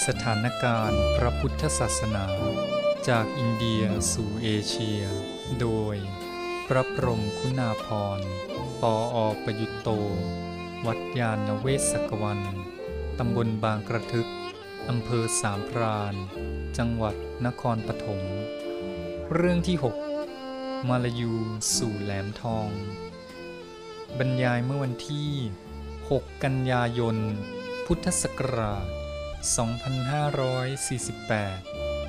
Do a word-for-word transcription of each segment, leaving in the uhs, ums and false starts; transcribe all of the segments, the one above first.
สถานการณ์พระพุทธศาสนาจากอินเดียสู่เอเชียโดยพระพรหมคุณาภรณ์ ปออประยุตโตวัดยาณเวศกวันตำบลบางกระทึกอำเภอสามพรานจังหวัดนครปฐมเรื่องที่หกมาลายูสู่แหลมทองบรรยายเมื่อวันที่หกกันยายนพุทธศักราชสองพันห้าร้อยสี่สิบแปด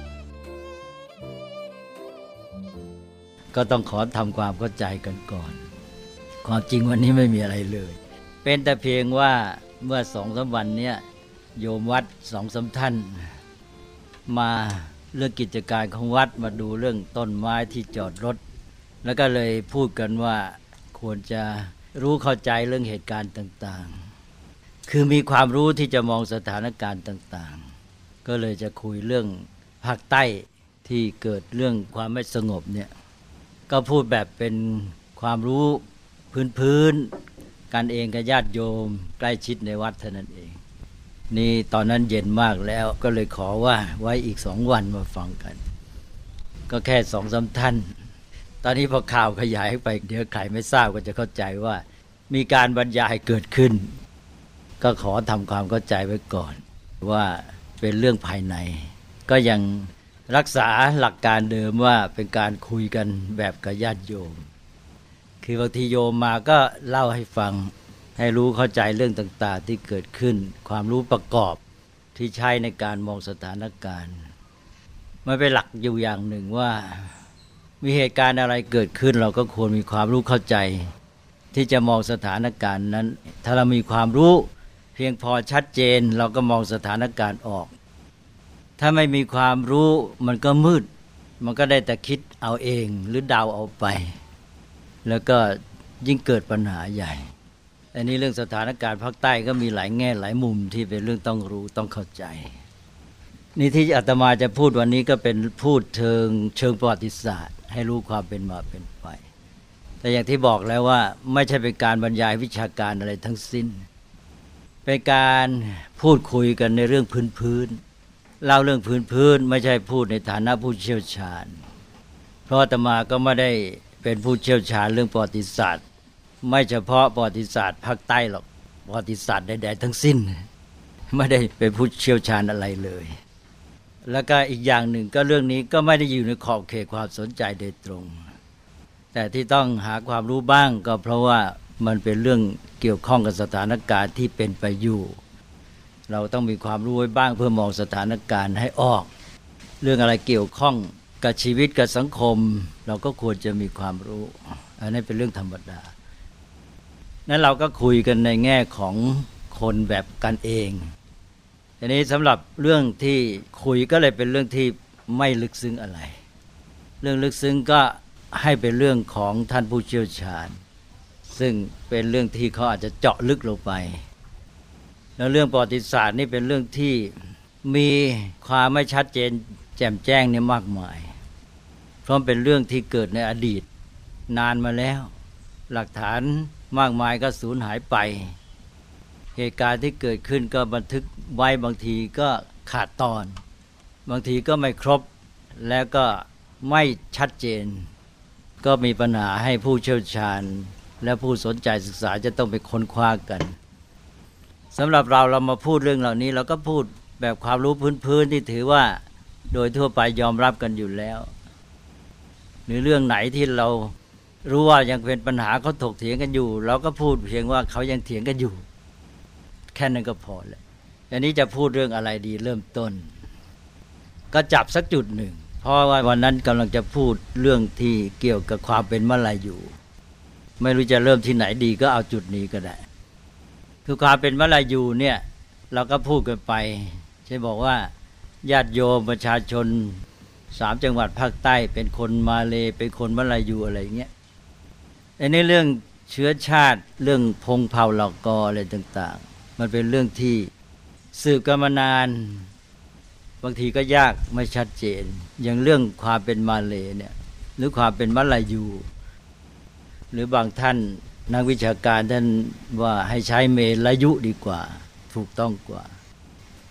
ก็ต้องขอทำความเข้าใจกันก่อนความจริงวันนี้ไม่มีอะไรเลยเป็นแต่เพียงว่าเมื่อสองสามวันเนี้ยโยมวัดสองสามท่านมาเรื่องกิจการของวัดมาดูเรื่องต้นไม้ที่จอดรถแล้วก็เลยพูดกันว่าควรจะรู้เข้าใจเรื่องเหตุการณ์ต่างๆคือมีความรู้ที่จะมองสถานการณ์ต่างๆก็เลยจะคุยเรื่องภาคใต้ที่เกิดเรื่องความไม่สงบเนี่ยก็พูดแบบเป็นความรู้พื้นๆกันเองกับญาติโยมใกล้ชิดในวัดเท่านั้นเองนี่ตอนนั้นเย็นมากแล้วก็เลยขอว่าไว้อีกสองวันมาฟังกันก็แค่สองสามท่านตอนนี้พอข่าวขยายไปเดี๋ยวใครไม่ทราบก็จะเข้าใจว่ามีการบรรยายเกิดขึ้นก็ขอทำความเข้าใจไว้ก่อนว่าเป็นเรื่องภายในก็ยังรักษาหลักการเดิมว่าเป็นการคุยกันแบบกับญาติโยมคือบางทีโยมมาก็เล่าให้ฟังให้รู้เข้าใจเรื่องต่างๆที่เกิดขึ้นความรู้ประกอบที่ใช้ในการมองสถานการณ์มันเป็นหลักอยู่อย่างหนึ่งว่ามีเหตุการณ์อะไรเกิดขึ้นเราก็ควรมีความรู้เข้าใจที่จะมองสถานการณ์นั้นถ้าเรามีความรู้เพียงพอชัดเจนเราก็มองสถานการณ์ออกถ้าไม่มีความรู้มันก็มืดมันก็ได้แต่คิดเอาเองหรือเดาเอาไปแล้วก็ยิ่งเกิดปัญหาใหญ่อันนี้เรื่องสถานการณ์ภาคใต้ก็มีหลายแง่หลายมุมที่เป็นเรื่องต้องรู้ต้องเข้าใจนี่ที่อาตมาจะพูดวันนี้ก็เป็นพูดเชิงเชิงประวัติศาสตร์ให้รู้ความเป็นมาเป็นไปแต่อย่างที่บอกแล้วว่าไม่ใช่เป็นการบรรยายวิชาการอะไรทั้งสิ้นเป็นการพูดคุยกันในเรื่องพื้นๆเล่าเรื่องพื้นๆไม่ใช่พูดในฐานะผู้เชี่ยวชาญเพราะอาตมาก็ไม่ได้เป็นผู้เชี่ยวชาญเรื่องประวัติศาสตร์ไม่เฉพาะประวัติศาสตร์ภาคใต้หรอกประวัติศาสตร์ใดๆทั้งสิ้นไม่ได้เป็นผู้เชี่ยวชาญอะไรเลยแล้วก็อีกอย่างหนึ่งก็เรื่องนี้ก็ไม่ได้อยู่ในขอบเขตความสนใจโดยตรงแต่ที่ต้องหาความรู้บ้างก็เพราะว่ามันเป็นเรื่องเกี่ยวข้องกับสถานการณ์ที่เป็นไปอยู่เราต้องมีความรู้ไว้บ้างเพื่อมองสถานการณ์ให้ออกเรื่องอะไรเกี่ยวข้องกับชีวิตกับสังคมเราก็ควรจะมีความรู้อันนี้เป็นเรื่องธรรมดานั้นเราก็คุยกันในแง่ของคนแบบกันเองทีนี้สำหรับเรื่องที่คุยก็เลยเป็นเรื่องที่ไม่ลึกซึ้งอะไรเรื่องลึกซึ้งก็ให้เป็นเรื่องของท่านผู้เชี่ยวชาญซึ่งเป็นเรื่องที่เขาอาจจะเจาะลึกลงไปแล้วเรื่องประวัติศาสตร์นี่เป็นเรื่องที่มีความไม่ชัดเจนแจ่มแจ้งเนี่ยมากมายเพราะเป็นเรื่องที่เกิดในอดีตนานมาแล้วหลักฐานมากมายก็สูญหายไปเหตุการณ์ที่เกิดขึ้นก็บันทึกไว้บางทีก็ขาดตอนบางทีก็ไม่ครบแล้วก็ไม่ชัดเจนก็มีปัญหาให้ผู้เชี่ยวชาญและผู้สนใจศึกษาจะต้องไปค้นคว้ากันสำหรับเราเรามาพูดเรื่องเหล่านี้เราก็พูดแบบความรู้พื้นๆที่ถือว่าโดยทั่วไปยอมรับกันอยู่แล้วหรือเรื่องไหนที่เรารู้ว่ายังเป็นปัญหาเขาถกเถียงกันอยู่เราก็พูดเพียงว่าเขายังเถียงกันอยู่แค่นั้นก็พอแล้วอันนี้จะพูดเรื่องอะไรดีเริ่มต้นก็จับสักจุดหนึ่งเพราะว่าวันนั้นกำลังจะพูดเรื่องที่เกี่ยวกับความเป็นมลายูไม่รู้จะเริ่มที่ไหนดีก็เอาจุดนี้ก็ได้คือความเป็นมลายูเนี่ยเราก็พูดกันไปใช่บอกว่าญาติโยมประชาชนสามจังหวัดภาคใต้เป็นคนมาเลเป็นคนมลายูอะไรอย่างเงี้ยอันนี้เรื่องเชื้อชาติเรื่องพงเผ่าเหล่ากออะไรต่างๆมันเป็นเรื่องที่สืบกันมานานบางทีก็ยากไม่ชัดเจนอย่างเรื่องความเป็นมาเลเนี่ยหรือความเป็นมลายูหรือบางท่านนักวิชาการท่านว่าให้ใช้เมลายุดีกว่าถูกต้องกว่าเม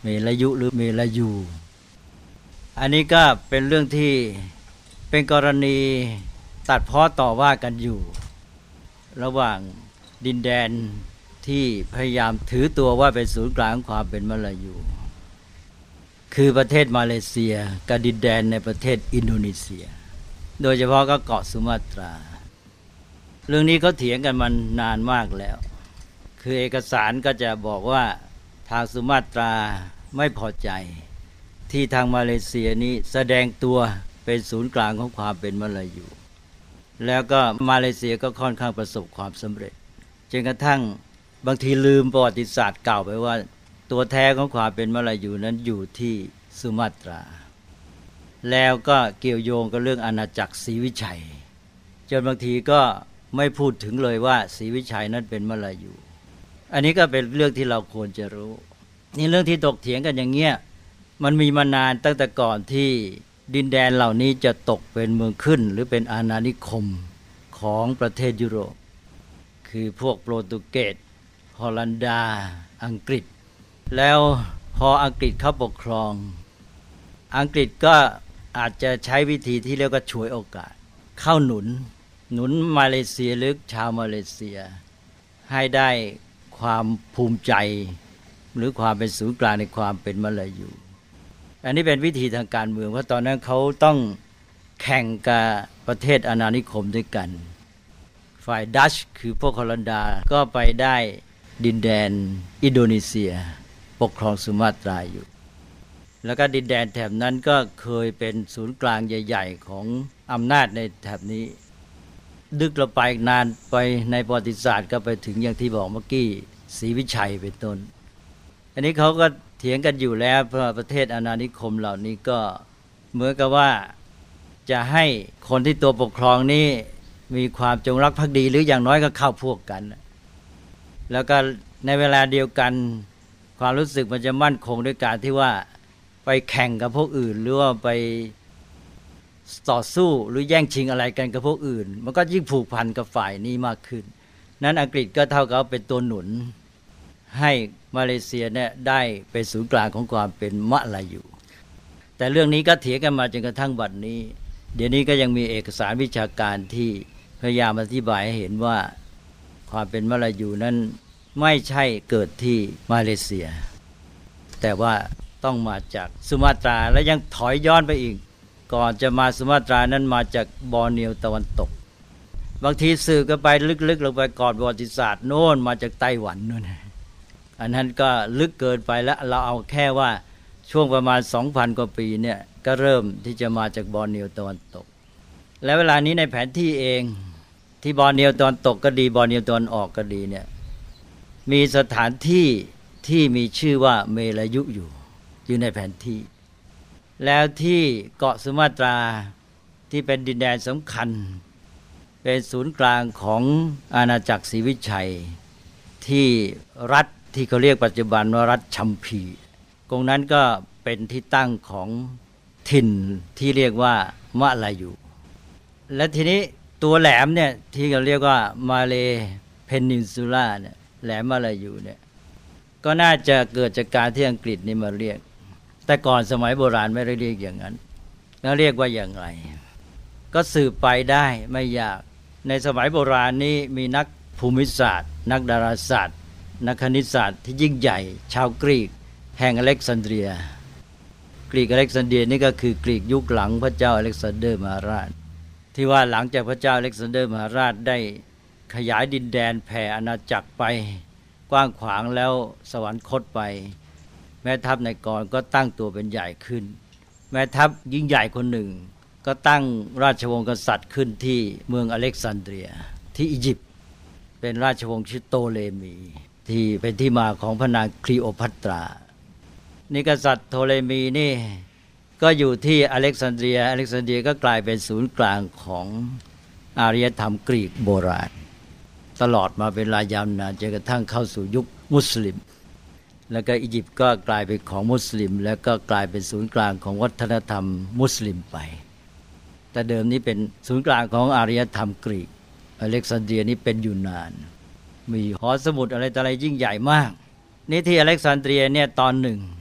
ลยุหรือเมลยูอันนี้ก็เป็นเรื่องที่เป็นกรณีตัดพ้อต่อว่ากันอยู่ระหว่างดินแดนที่พยายามถือตัวว่าเป็นศูนย์กลางของความเป็นมลายูคือประเทศมาเลเซียกับดินแดนในประเทศอินโดนีเซียโดยเฉพาะก็เกาะสุมาตราเรื่องนี้เขาเถียงกันมานานมากแล้วคือเอกสารก็จะบอกว่าทางสุมาตราไม่พอใจที่ทางมาเลเซียนี้แสดงตัวเป็นศูนย์กลางของความเป็นมลายูแล้วก็มาเลเซียก็ค่อนข้างประสบความสำเร็จจนกระทั่งบางทีลืมประวัติศาสตร์เก่าไปว่าตัวแท้ของความเป็นมลายูนั้นอยู่ที่สุมาตราแล้วก็เกี่ยวโยงกับเรื่องอาณาจักรศรีวิชัยจนบางทีก็ไม่พูดถึงเลยว่าศรีวิชัยนั้นเป็นมลายูอันนี้ก็เป็นเรื่องที่เราควรจะรู้นี่เรื่องที่ตกเถียงกันอย่างเงี้ยมันมีมานานตั้งแต่ก่อนที่ดินแดนเหล่านี้จะตกเป็นเมืองขึ้นหรือเป็นอาณานิคมของประเทศยุโรปคือพวกโปรตุเกสฮอลันดาอังกฤษแล้วพออังกฤษเข้าปกครองอังกฤษก็อาจจะใช้วิธีที่เรียกว่าฉวยโอกาสเข้าหนุนหนุนมาเลเซียหรือชาวมาเลเซียให้ได้ความภูมิใจหรือความเป็นศูนย์กลางในความเป็นมลายูอันนี้เป็นวิธีทางการเมืองเพราะตอนนั้นเขาต้องแข่งกับประเทศอาณานิคมด้วยกันฝ่ายดัชคือพวกฮอลันดาก็ไปได้ดินแดนอินโดนีเซียปกครองสุมาตราอยู่แล้วก็ดินแดนแถบนั้นก็เคยเป็นศูนย์กลางใหญ่ๆของอำนาจในแถบนี้ดึกเราไปนานไปในประวัติศาสตร์ก็ไปถึงอย่างที่บอกเมื่อกี้ศรีวิชัยเป็นต้นอันนี้เขาก็เถียงกันอยู่แล้วเพราะประเทศอาณานิคมเหล่านี้ก็เหมือนกับว่าจะให้คนที่ตัวปกครองนี้มีความจงรักภักดีหรืออย่างน้อยก็เข้าพวกกันแล้วก็ในเวลาเดียวกันความรู้สึกมันจะมั่นคงด้วยการที่ว่าไปแข่งกับพวกอื่นหรือว่าไปต่อสู้หรือแย่งชิงอะไรกันกับพวกอื่นมันก็ยิ่งผูกพันกับฝ่ายนี้มากขึ้นนั้นอังกฤษก็เท่ากับเป็นตัวหนุนให้มาเลเซียเนี่ยได้เป็นศูนย์กลางของความเป็นมลายูแต่เรื่องนี้ก็เถียงกันมาจนกระทั่งบัดนี้เดี๋ยวนี้ก็ยังมีเอกสารวิชาการที่พยายามอธิบายให้เห็นว่าความเป็นมลายูนั้นไม่ใช่เกิดที่มาเลเซียแต่ว่าต้องมาจากสุมาตราและยังถอยย้อนไปอีกก่อนจะมาสุมาตรานั้นมาจากบอร์เนียวตะวันตกบางทีสืบกันไปลึกๆลงไปก่อนประวัติศาสตร์โน่นมาจากไต้หวันนู่นอันนั้นก็ลึกเกินไปแล้วเราเอาแค่ว่าช่วงประมาณ สองพัน กว่าปีเนี่ยก็เริ่มที่จะมาจากบอร์เนียวตะวันตกและเวลานี้ในแผนที่เองที่บอร์เนียวตะวันตกก็ดีบอร์เนียวตะวันออกก็ดีเนี่ยมีสถานที่ที่มีชื่อว่าเมลายุอยู่อยู่ในแผนที่แล้วที่เกาะสุมาตราที่เป็นดินแดนสำคัญเป็นศูนย์กลางของอาณาจักรศรีวิชัยที่รัฐที่เขาเรียกปัจจุบันว่ารัฐชัมพีตรงนั้นก็เป็นที่ตั้งของถิ่นที่เรียกว่ามลายูและทีนี้ตัวแหลมเนี่ยที่เขาเรียกว่ามาเลเพนินซูล่าเนี่ยแหลมมลายูเนี่ยก็น่าจะเกิดจากการที่อังกฤษนี่มาเรียกแต่ก่อนสมัยโบราณไม่ได้เรียกอย่างนั้นแล้วเรียกว่าอย่างไรก็สืบไปได้ไม่ยากในสมัยโบราณนี้มีนักภูมิศาสตร์นักดาราศาสตร์นักคณิตศาสตร์ที่ยิ่งใหญ่ชาวกรีกแห่งอเล็กซานเดรียกรีกอเล็กซานเดรียนี่ก็คือกรีกยุคหลังพระเจ้าอเล็กซานเดอร์มหาราชที่ว่าหลังจากพระเจ้าอเล็กซานเดอร์มหาราชได้ขยายดินแดนแผ่อาณาจักรไปกว้างขวางแล้วสวรรคตไปแม่ทัพในกรก็ตั้งตัวเป็นใหญ่ขึ้นแม่ทัพยิ่งใหญ่คนหนึ่งก็ตั้งราชวงศ์กษัตริย์ขึ้นที่เมืองอเล็กซานเดรียที่อียิปต์เป็นราชวงศ์ชื่อโตเลมีที่เป็นที่มาของพระนางคลีโอพัตรานี่กษัตริย์โทเลมีนี่ก็อยู่ที่อเล็กซานเดรียอเล็กซานเดรียก็กลายเป็นศูนย์กลางของอารยธรรมกรีกโบราณตลอดมาเป็นเวลายาวนานจนกระทั่งเข้าสู่ยุคมุสลิมแล้วก็อียิปต์ก็กลายเป็นของมุสลิมแล้วก็กลายเป็นศูนย์กลางของวัฒนธรรมมุสลิมไปแต่เดิมนี้เป็นศูนย์กลางของอารยธรรมกรีกอเล็กซานเดรียนี่เป็นอยู่นานมีหอสมุดอะไรต่ออะไรยิ่งใหญ่มากนี่ที่อเล็กซานเดรียเนี่ยตอนหนึ่ง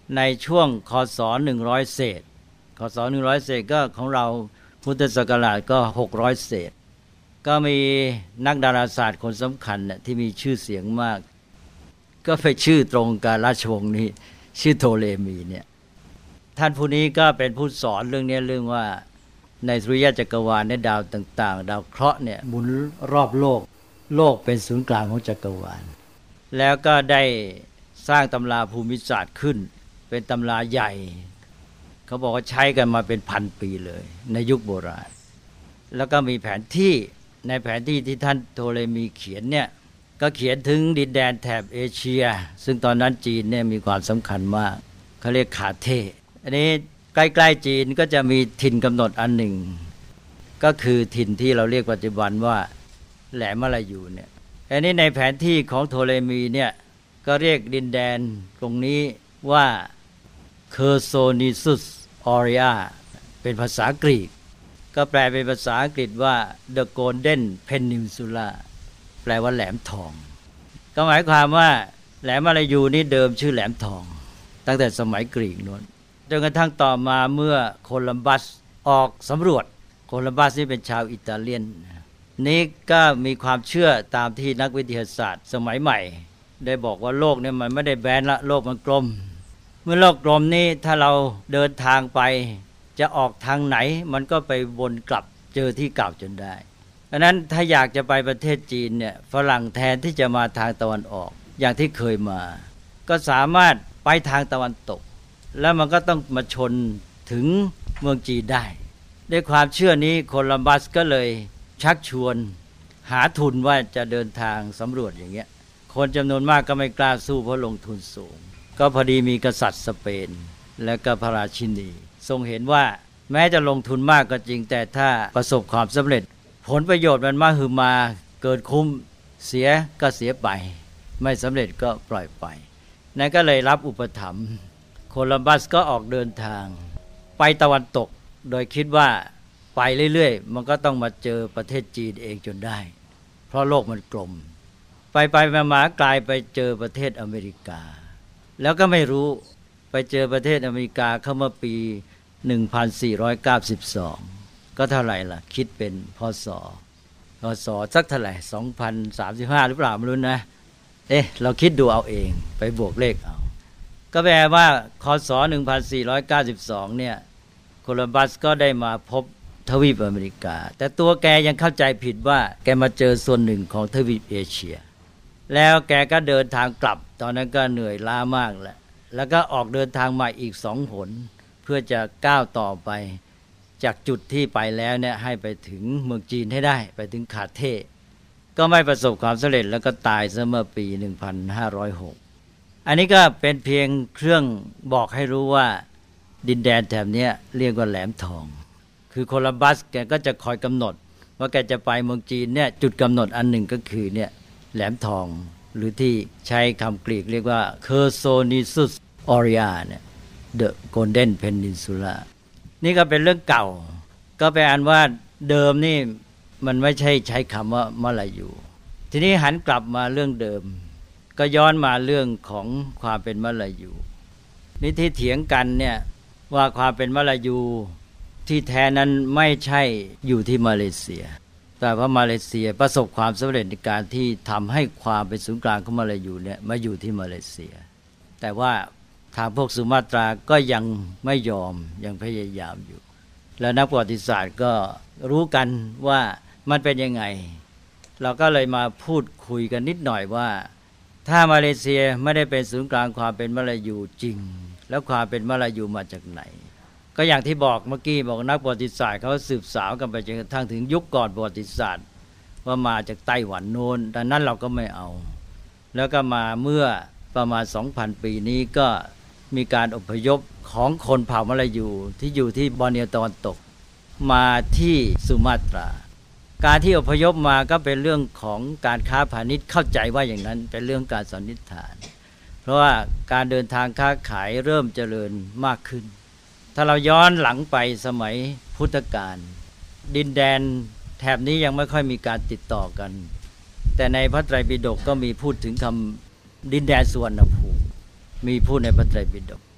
ในช่วงคศหนึ่งร้อยเศษคศหนึ่งร้อยเศษก็ของเราพุทธศักราชก็หกร้อยเศษก็มีนักดาราศาสตร์คนสำคัญที่มีชื่อเสียงมากก็ไปชื่อตรงกับราชวงศ์นี้ชื่อโทเลมีเนี่ยท่านผู้นี้ก็เป็นผู้สอนเรื่องนี้เรื่องว่าในสุริยะจักรวาลในดาวต่างๆดาวเคราะห์เนี่ยหมุนรอบโลกโลกเป็นศูนย์กลางของจักรวาลแล้วก็ได้สร้างตำราภูมิศาสตร์ขึ้นเป็นตำราใหญ่เขาบอกว่าใช้กันมาเป็นพันปีเลยในยุคโบราณแล้วก็มีแผนที่ในแผนที่ที่ท่านโทเลมีเขียนเนี่ยก็เขียนถึงดินแดนแถบเอเชียซึ่งตอนนั้นจีนเนี่ยมีความสำคัญมากเขาเรียกคาเทอันนี้ใกล้ๆจีนก็จะมีถิ่นกำหนดอันหนึ่งก็คือถิ่นที่เราเรียกปัจจุบันว่าแหลมมลายูเนี่ยอันนี้ในแผนที่ของโทเลมีเนี่ยก็เรียกดินแดนตรงนี้ว่าเคอร์โซนิซุสออริอาเป็นภาษากรีกก็แปลเป็นภาษาอังกฤษว่า The Golden Peninsula แปลว่าแหลมทองก็หมายความว่าแหลมมลายูนี่เดิมชื่อแหลมทองตั้งแต่สมัยกรีกโน้นจนกระทั่งต่อมาเมื่อโคลัมบัสออกสำรวจโคลัมบัสนี่เป็นชาวอิตาเลียนนี้ก็มีความเชื่อตามที่นักวิทยาศาสตร์สมัยใหม่ได้บอกว่าโลกเนี่ยมันไม่ได้แบนละโลกมันกลมเมื่อโลกกลมนี้ถ้าเราเดินทางไปจะออกทางไหนมันก็ไปวนกลับเจอที่เก่าจนได้เพราะนั้นถ้าอยากจะไปประเทศจีนเนี่ยฝรั่งแทนที่จะมาทางตะวันออกอย่างที่เคยมาก็สามารถไปทางตะวันตกแล้วมันก็ต้องมาชนถึงเมืองจีนได้ด้วยความเชื่อนี้โคลัมบัสก็เลยชักชวนหาทุนว่าจะเดินทางสำรวจอย่างเงี้ยคนจำนวนมากก็ไม่กล้าสู้เพราะลงทุนสูงก็พอดีมีกษัตริย์สเปนและก็พระราชินีทรงเห็นว่าแม้จะลงทุนมากก็จริงแต่ถ้าประสบความสำเร็จผลประโยชน์มันมากคือมาเกินคุ้มเสียก็เสียไปไม่สำเร็จก็ปล่อยไปนั่นก็เลยรับอุปถัมภ์โคลัมบัสก็ออกเดินทางไปตะวันตกโดยคิดว่าไปเรื่อยๆมันก็ต้องมาเจอประเทศจีนเองจนได้เพราะโลกมันกลมไปไปมากลายไปเจอประเทศอเมริกาแล้วก็ไม่รู้ไปเจอประเทศอเมริกาเข้ามาปีหนึ่งพันสี่ร้อยเก้าสิบสองก็เท่าไหร่ล่ะคิดเป็นพศพศสักเท่าไหร่สองพันสามสิบห้าหรือเปล่าไม่รู้นะเอ๊ะเราคิดดูเอาเองไปบวกเลขเอาก็แปลว่าคศหนึ่งพันสี่ร้อยเก้าสิบสองเนี่ยโคลัมบัสก็ได้มาพบทวีปอเมริกาแต่ตัวแกยังเข้าใจผิดว่าแกมาเจอส่วนหนึ่งของทวีปเอเชียแล้วแกก็เดินทางกลับตอนนั้นก็เหนื่อยล้ามากแล้วแล้วก็ออกเดินทางมาอีกสองหนเพื่อจะก้าวต่อไปจากจุดที่ไปแล้วเนี่ยให้ไปถึงเมืองจีนให้ได้ไปถึงคาเทก็ไม่ประสบความสำเร็จแล้วก็ตายเมื่อปีหนึ่งพันห้าร้อยหกอันนี้ก็เป็นเพียงเครื่องบอกให้รู้ว่าดินแดนแถบนี้เรียกว่าแหลมทองคือโคลัมบัสแกก็จะคอยกำหนดว่าแกจะไปเมืองจีนเนี่ยจุดกำหนดอันหนึ่งก็คือเนี่ยแหลมทองหรือที่ใช้คำกรีกเรียกว่า Chersonesus Aurea เนี่ย The Golden Peninsula นี่ก็เป็นเรื่องเก่าก็แปลว่าเดิมนี่มันไม่ใช่ใช้คำว่ามลายูทีนี้หันกลับมาเรื่องเดิมก็ย้อนมาเรื่องของความเป็นมลายูนี่ที่เถียงกันเนี่ยว่าความเป็นมลายูที่แท้นั้นไม่ใช่อยู่ที่มาเลเซียแต่ว่ามาเลเซียประสบความสำเร็จในการที่ทำให้ความเป็นศูนย์กลางของมาลายูเนี่ยมาอยู่ที่มาเลเซียแต่ว่าทางพวกสุมาตราก็ยังไม่ยอมยังพยายามอยู่แล้วนักประวัติศาสตร์ก็รู้กันว่ามันเป็นยังไงเราก็เลยมาพูดคุยกันนิดหน่อยว่าถ้ามาเลเซียไม่ได้เป็นศูนย์กลางความเป็นมาลายูจริงแล้วความเป็นมาลายูมาจากไหนก็อย่างที่บอกเมื่อกี้บอกนักประวัติศาสตร์เขาสืบสาวกันไปจนกระทั่งถึงยุคก่อนประวัติศาสตร์ว่ามาจากไต้หวันโน้นแต่นั้นเราก็ไม่เอาแล้วก็มาเมื่อประมาณ สองพัน ปีนี้ก็มีการอพยพของคนเผ่ามลายูที่อยู่ที่บอร์เนียวตะวันตกมาที่สุมาตราการที่อพยพมาก็เป็นเรื่องของการค้าพาณิชย์เข้าใจว่าอย่างนั้นเป็นเรื่องการสันนิษฐานเพราะว่าการเดินทางค้าขายเริ่มเจริญมากขึ้นถ้าเราย้อนหลังไปสมัยพุทธกาลดินแดนแถบนี้ยังไม่ค่อยมีการติดต่อกันแต่ในพระไตรปิฎกก็มีพูดถึงคำดินแดนสุวรรณภูมิมีพูดในพระไตรปิฎก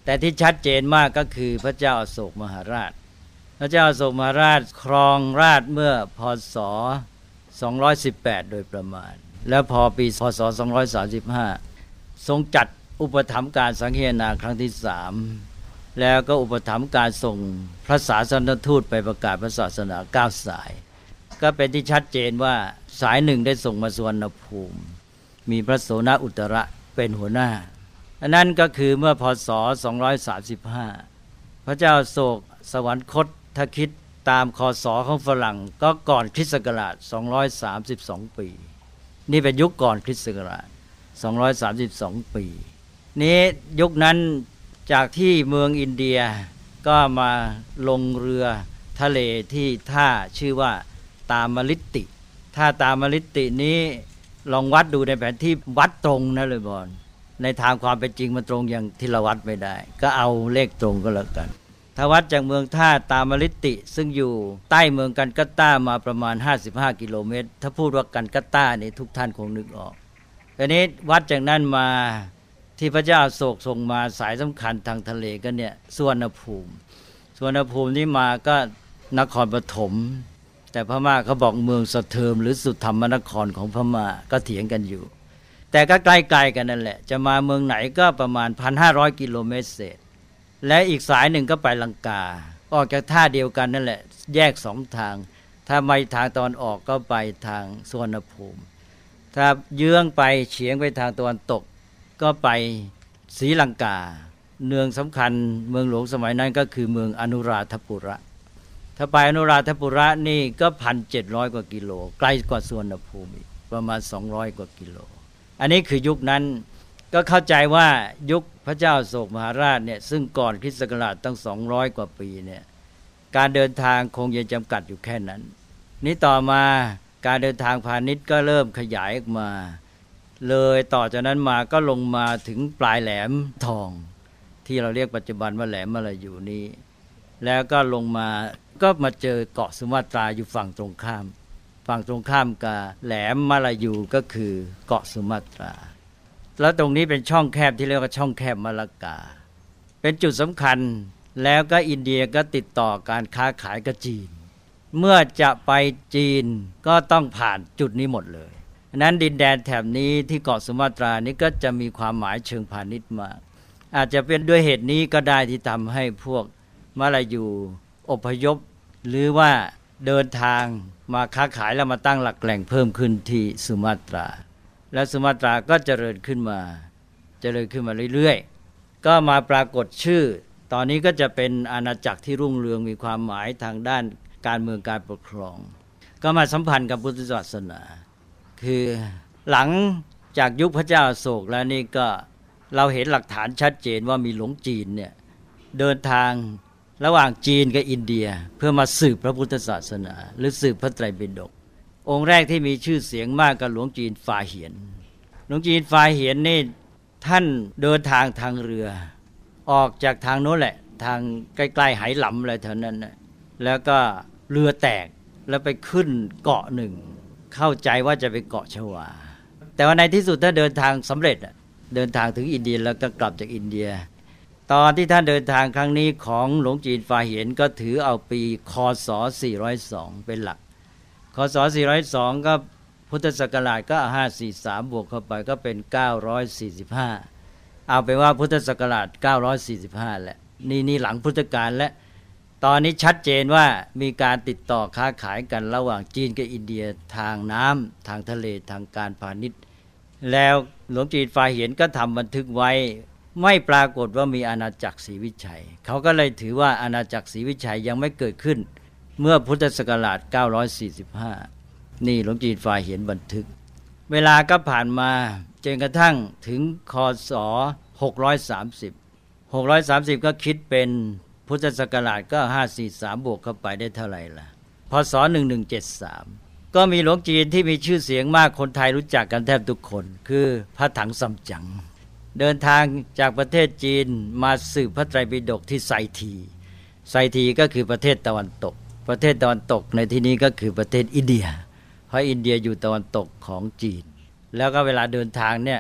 แต่ที่ชัดเจนมากก็คือพระเจ้าอโศกมหาราชพระเจ้าอโศกมหาราชครองราชย์เมื่อพ.ศ. สองร้อยสิบแปดโดยประมาณแล้วพอปีพ.ศ. สองร้อยสามสิบห้าทรงจัดอุปถัมภ์การสังฆนาครั้งที่สามแล้วก็อุปถัมภ์การส่งพระศาสนทูตไปประกาศพระศาสนาเก้าสายก็เป็นที่ชัดเจนว่าสายหนึ่งได้ส่งมาสุวรรณภูมิมีพระโสนอุตระเป็นหัวหน้าอันนั้นก็คือเมื่อพ.ศ. สองร้อยสามสิบห้าพระเจ้าอโศกสวรรคตถ้าคิดตามคศของฝรั่งก็ก่อนคริสต์ศักราชสองร้อยสามสิบสองปีนี่เป็นยุคก่อนคริสต์ศักราชสองร้อยสามสิบสองปีนี้ยุคนั้นจากที่เมืองอินเดียก็มาลงเรือทะเลที่ท่าชื่อว่าตามลิตติท่าตามลิตตินี้ลองวัดดูในแผนที่วัดตรงนะเลยบอลในทางความเป็นจริงมันตรงอย่างที่เราวัดไม่ได้ก็เอาเลขตรงก็แล้วกันถ้าวัดจากเมืองท่าตามลิตติซึ่งอยู่ใต้เมืองกันกัตตามาประมาณห้าสิบห้ากิโลเมตรถ้าพูดว่ากันกัตตานี่ทุกท่านคงนึกออกทีนี้วัดจากนั้นมาที่พระเจ้าอโศกส่งมาสายสำคัญทางทะเลก็เนี่ยสุวรรณภูมิสุวรรณภูมินี่มาก็นครปฐมแต่พม่าเขาบอกเมืองสะเทิมหรือสุธรรมนครของพม่าก็เถียงกันอยู่แต่ก็ใกล้ๆกันนั่นแหละจะมาเมืองไหนก็ประมาณ หนึ่งพันห้าร้อย กิโลเมตรเศษและอีกสายหนึ่งก็ไปลังกาออกจากท่าเดียวกันนั่นแหละแยกสองทางถ้าไม่ทางตอนออกก็ไปทางสุวรรณภูมิถ้าเยื้องไปเฉียงไปทางตะวันตกก็ไปศรีลังกาเมืองสำคัญเมืองหลวงสมัยนั้นก็คือเมืองอนุราธปุระถ้าไปอนุราธปุระนี่ก็ หนึ่งพันเจ็ดร้อย กว่ากิโลไกลกว่าสุวรรณภูมิประมาณสองร้อยกว่ากิโลอันนี้คือยุคนั้นก็เข้าใจว่ายุคพระเจ้าอโศกมหาราชเนี่ยซึ่งก่อนคริสต์ศักราชตั้งสองร้อยกว่าปีเนี่ยการเดินทางคงยังจำกัดอยู่แค่นั้นนี้ต่อมาการเดินทางพาณิชย์ก็เริ่มขยายออกมาเลยต่อจากนั้นมาก็ลงมาถึงปลายแหลมทองที่เราเรียกปัจจุบันว่าแหลมมลายูนี้แล้วก็ลงมาก็มาเจอเกาะสุมาตราอยู่ฝั่งตรงข้ามฝั่งตรงข้ามกับแหลมมลายูก็คือเกาะสุมาตราแล้วตรงนี้เป็นช่องแคบที่เรียกว่าช่องแคบมะละกาเป็นจุดสำคัญแล้วก็อินเดียก็ติดต่อการค้าขายกับจีนเมื่อจะไปจีนก็ต้องผ่านจุดนี้หมดเลยนั้นดินแดนแถบนี้ที่เกาะสุมาตรานี้ก็จะมีความหมายเชิงพาณิชย์มากอาจจะเป็นด้วยเหตุนี้ก็ได้ที่ทำให้พวกมลายูอพยพหรือว่าเดินทางมาค้าขายแล้วมาตั้งหลักแหล่งเพิ่มขึ้นที่สุมาตราและสุมาตราก็เจริญขึ้นมาเจริญขึ้นมาเรื่อยๆก็มาปรากฏชื่อตอนนี้ก็จะเป็นอาณาจักรที่รุ่งเรืองมีความหมายทางด้านการเมืองการปกครองก็มาสัมพันธ์กับพุทธศาสนาคือหลังจากยุคพระเจ้าอโศกแล้วนี่ก็เราเห็นหลักฐานชัดเจนว่ามีหลวงจีนเนี่ยเดินทางระหว่างจีนกับอินเดียเพื่อมาสืบพระพุทธศาสนาหรือสืบพระไตรปิฎกองค์แรกที่มีชื่อเสียงมากกับหลวงจีนฟาเหียนหลวงจีนฟาเหียนนี่ท่านเดินทางทางเรือออกจากทางโน้นแหละทางใกล้ๆไหหลำอะไรแถวนั้นนะแล้วก็เรือแตกแล้วไปขึ้นเกาะหนึ่งเข้าใจว่าจะไปเกาะชวาแต่ว่าในที่สุดถ้าเดินทางสำเร็จเดินทางถึงอินเดียแล้วก็กลับจากอินเดียตอนที่ท่านเดินทางครั้งนี้ของหลวงจีนฟาเหียนก็ถือเอาปีคศสี่ร้อยสองเป็นหลักคศสี่ร้อยสองก็พุทธศักราชก็ห้าร้อยสี่สิบสามบวกเข้าไปก็เป็นเก้าร้อยสี่สิบห้าเอาไปว่าพุทธศักราชเก้าร้อยสี่สิบห้าแหละนี่นี่หลังพุทธกาลและตอนนี้ชัดเจนว่ามีการติดต่อค้าขายกันระหว่างจีนกับอินเดียทางน้ำทางทะเลทางการพาณิชย์แล้วหลวงจีนฟาเหียนก็ทำบันทึกไว้ไม่ปรากฏว่ามีอาณาจักรศรีวิชัยเขาก็เลยถือว่าอาณาจักรศรีวิชัยยังไม่เกิดขึ้นเมื่อพุทธศักราชเก้าร้อยสี่สิบห้านี่หลวงจีนฟาเหียนบันทึกเวลาก็ผ่านมาจนกระทั่งถึงคศหกร้อยสามสิบ หกร้อยสามสิบก็คิดเป็นพุทธศักราชก็ห้าร้อยสี่สิบสามบวกเข้าไปได้เท่าไหร่ล่ะพศหนึ่งพันหนึ่งร้อยเจ็ดสิบสามก็มีหลวงจีนที่มีชื่อเสียงมากคนไทยรู้จักกันแทบทุกคนคือพระถังซัมจั๋งเดินทางจากประเทศจีนมาสืบพระไตรปิฎกที่ไซทีไซทีก็คือประเทศตะวันตกประเทศตะวันตกในที่นี้ก็คือประเทศอินเดียเพราะอินเดียอยู่ตะวันตกของจีนแล้วก็เวลาเดินทางเนี่ย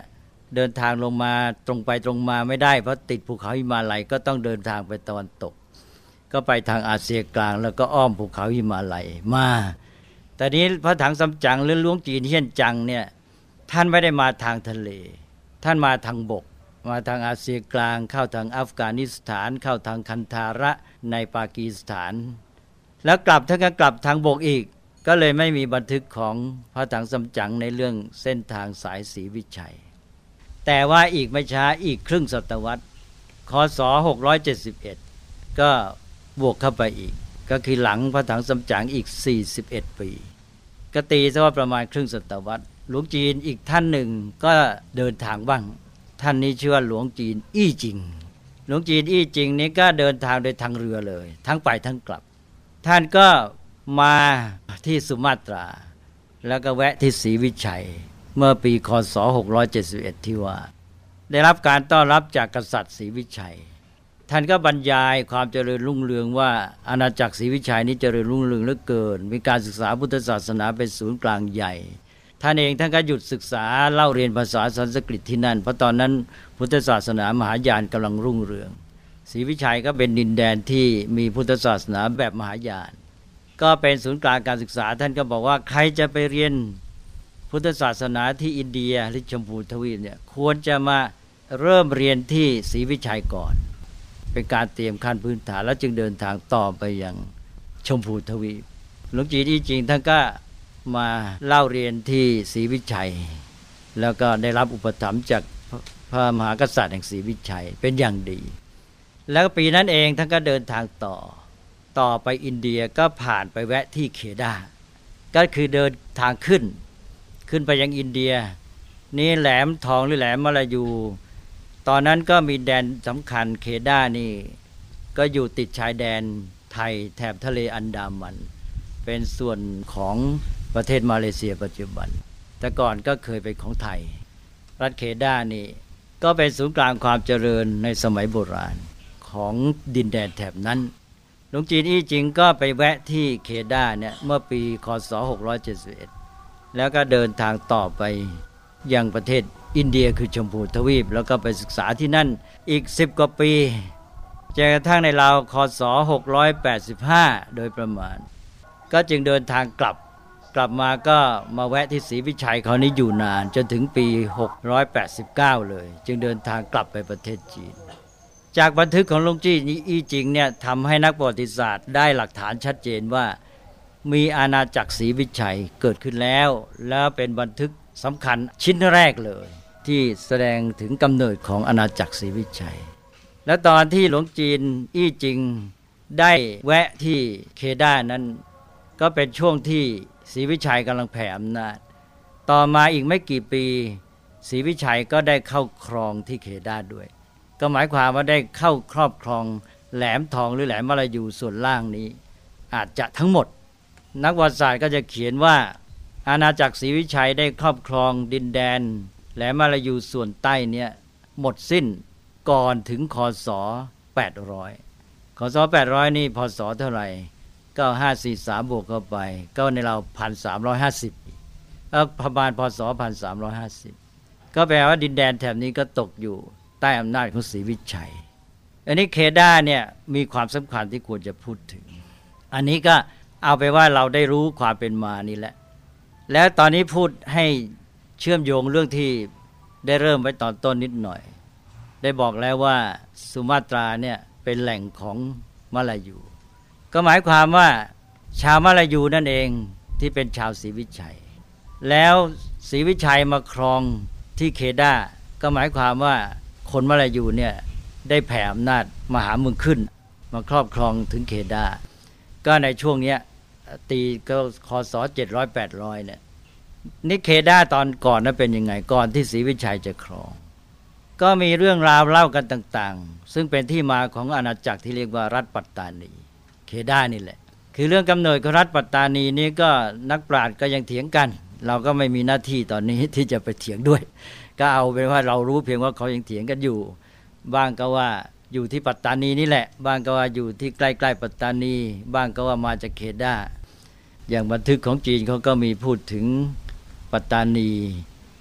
เดินทางลงมาตรงไปตรงมาไม่ได้เพราะติดภูเขาหิมาลัยก็ต้องเดินทางไปตะวันตกก็ไปทางอาเซียกลางแล้วก็อ้อมภูเขาหิมาลัยมาแต่นี้พระถังซัมจั๋งหรือหลวงจีนเฮียนจังเนี่ยท่านไม่ได้มาทางทะเลท่านมาทางบกมาทางอาเซียกลางเข้าทางอัฟกานิสถานเข้าทางคันธาระในปากีสถานแล้วกลับท่านก็กลับทางบกอีกก็เลยไม่มีบันทึกของพระถังซัมจั๋งในเรื่องเส้นทางสายศรีวิชัยแต่ว่าอีกไม่ช้าอีกครึ่งศตวรรษคศหกร้อยเจ็ดสิบเอ็ดก็บวกเข้าไปอีกก็คือหลังพระถังซัมจั๋งอีกสี่สิบเอ็ดปีก็ตีซะว่าประมาณครึ่งศตวรรษหลวงจีนอีกท่านหนึ่งก็เดินทางบ้างท่านนี้ชื่อว่าหลวงจีนอี้จิงหลวงจีนอี้จิงนี้ก็เดินทางโดยทางเรือเลยทั้งไปทั้งกลับท่านก็มาที่สุมาตราแล้วก็แวะที่ศรีวิชัยเมื่อปีคศหกร้อยเจ็ดสิบเอ็ดที่ว่าได้รับการต้อนรับจากกษัตริย์ศรีวิชัยท่านก็บรรยายความเจริญรุ่งเรืองว่าอาณาจักรศรีวิชัยนี้เจริญรุ่งเรืองเหลือเกินมีการศึกษาพุทธศาสนาเป็นศูนย์กลางใหญ่ท่านเองท่านก็หยุดศึกษาเล่าเรียนภาษาสันสกฤตที่นั่นเพราะตอนนั้นพุทธศาสนามหายานกำลังรุ่งเรืองศรีวิชัยก็เป็นดินแดนที่มีพุทธศาสนาแบบมหายานก็เป็นศูนย์กลางการศึกษาท่านก็บอกว่าใครจะไปเรียนพุทธศาสนาที่อินเดียหรือชมพูทวีปเนี่ยควรจะมาเริ่มเรียนที่ศรีวิชัยก่อนเป็นการเตรียมขั้นพื้นฐานแล้วจึงเดินทางต่อไปยังชมพูทวีปหลวงจีนอี้จิงท่านก็มาเล่าเรียนที่ศรีวิชัยแล้วก็ได้รับอุปถัมภ์จากพระมหากษัตริย์แห่งศรีวิชัยเป็นอย่างดีแล้วปีนั้นเองท่านก็เดินทางต่อต่อไปอินเดียก็ผ่านไปแวะที่เคดาก็คือเดินทางขึ้นขึ้นไปยังอินเดียนี่แหลมทองหรือแหลมมลายูตอนนั้นก็มีแดนสำคัญเคดานี่ก็อยู่ติดชายแดนไทยแถบทะเลอันดามันเป็นส่วนของประเทศมาเลเซียปัจจุบันแต่ก่อนก็เคยเป็นของไทยรัฐเคดานี่ก็เป็นศูนย์กลางความเจริญในสมัยโบราณของดินแดนแถบนั้นหลวงจีนอี้จิงก็ไปแวะที่เคดาเนี่ยเมื่อปีคศหกร้อยเจ็ดสิบเอ็ดแล้วก็เดินทางต่อไปยังประเทศอินเดียคือชมพูทวีปแล้วก็ไปศึกษาที่นั่นอีกสิบกว่าปีจนกระทั่งในราวคศหกร้อยแปดสิบห้าโดยประมาณก็จึงเดินทางกลับกลับมาก็มาแวะที่ศรีวิชัยเขานี้อยู่นานจนถึงปีหกร้อยแปดสิบเก้าเลยจึงเดินทางกลับไปประเทศจีนจากบันทึกของหลวงจีนอี้จิงเนี่ยทำให้นักประวัติศาสตร์ได้หลักฐานชัดเจนว่ามีอาณาจักรศรีวิชัยเกิดขึ้นแล้วแล้วเป็นบันทึกสำคัญชิ้นแรกเลยที่แสดงถึงกำเนิดของอาณาจักรศรีวิชัยและตอนที่หลวงจีนอี้จิงได้แวะที่เคดานั้นก็เป็นช่วงที่ศรีวิชัยกำลังแผ่อำนาจต่อมาอีกไม่กี่ปีศรีวิชัยก็ได้เข้าครองที่เคดาด้วยก็หมายความว่าได้เข้าครอบครองแหลมทองหรือแหลมมลายูส่วนล่างนี้อาจจะทั้งหมดนักประวัติศาสตร์ก็จะเขียนว่าอาณาจักรศรีวิชัยได้ครอบครองดินแดนแหลมมลายูส่วนใต้เนี่ยหมดสิ้นก่อนถึงคศแปดร้อยคศแปดร้อยนี่พศเท่าไหร่ก็ห้าสี่สามบวกเข้าไปก็ในเรา หนึ่งพันสามร้อยห้าสิบ แล้วประมาณพศหนึ่งพันสามร้อยห้าสิบก็แปลว่าดินแดนแถบนี้ก็ตกอยู่ใต้อำนาจของศรีวิชัยอันนี้เคดาเนี่ยมีความสำคัญที่ควรจะพูดถึงอันนี้ก็เอาไปว่าเราได้รู้ความเป็นมานี่แหละแล้วตอนนี้พูดให้เชื่อมโยงเรื่องที่ได้เริ่มไว้ตอนต้นนิดหน่อยได้บอกแล้วว่าสุมาตราเนี่ยเป็นแหล่งของมลายูก็หมายความว่าชาวมลายูนั่นเองที่เป็นชาวศรีวิชัยแล้วศรีวิชัยมาครองที่เคดาก็หมายความว่าคนมลายูเนี่ยได้แผ่อำนาจมหาเมืองขึ้นมาครอบครองถึงเคดาก็ในช่วงนี้ตีก็คศเจ็ดร้อย แปดร้อยเนี่ยนี่เคดาตอนก่อนนั้นเป็นยังไงก่อนที่ศรีวิชัยจะครองก็มีเรื่องราวเล่ากันต่างๆซึ่งเป็นที่มาของอาณาจักรที่เรียกว่ารัฐปัตตานีเคดานี่แหละคือเรื่องกำเนิดของรัฐปัตตานีนี้ก็นักปราชญ์ก็ยังเถียงกันเราก็ไม่มีหน้าที่ตอนนี้ที่จะไปเถียงด้วยก็เอาเป็นว่าเรารู้เพียงว่าเขายังเถียงกันอยู่บ้างก็ว่าอยู่ที่ปัตตานีนี่แหละบ้างก็ว่าอยู่ที่ใกล้ๆปัตตานีบ้างก็ว่ามาจากเคดาอย่างบันทึกของจีนเขาก็มีพูดถึงปัตตานี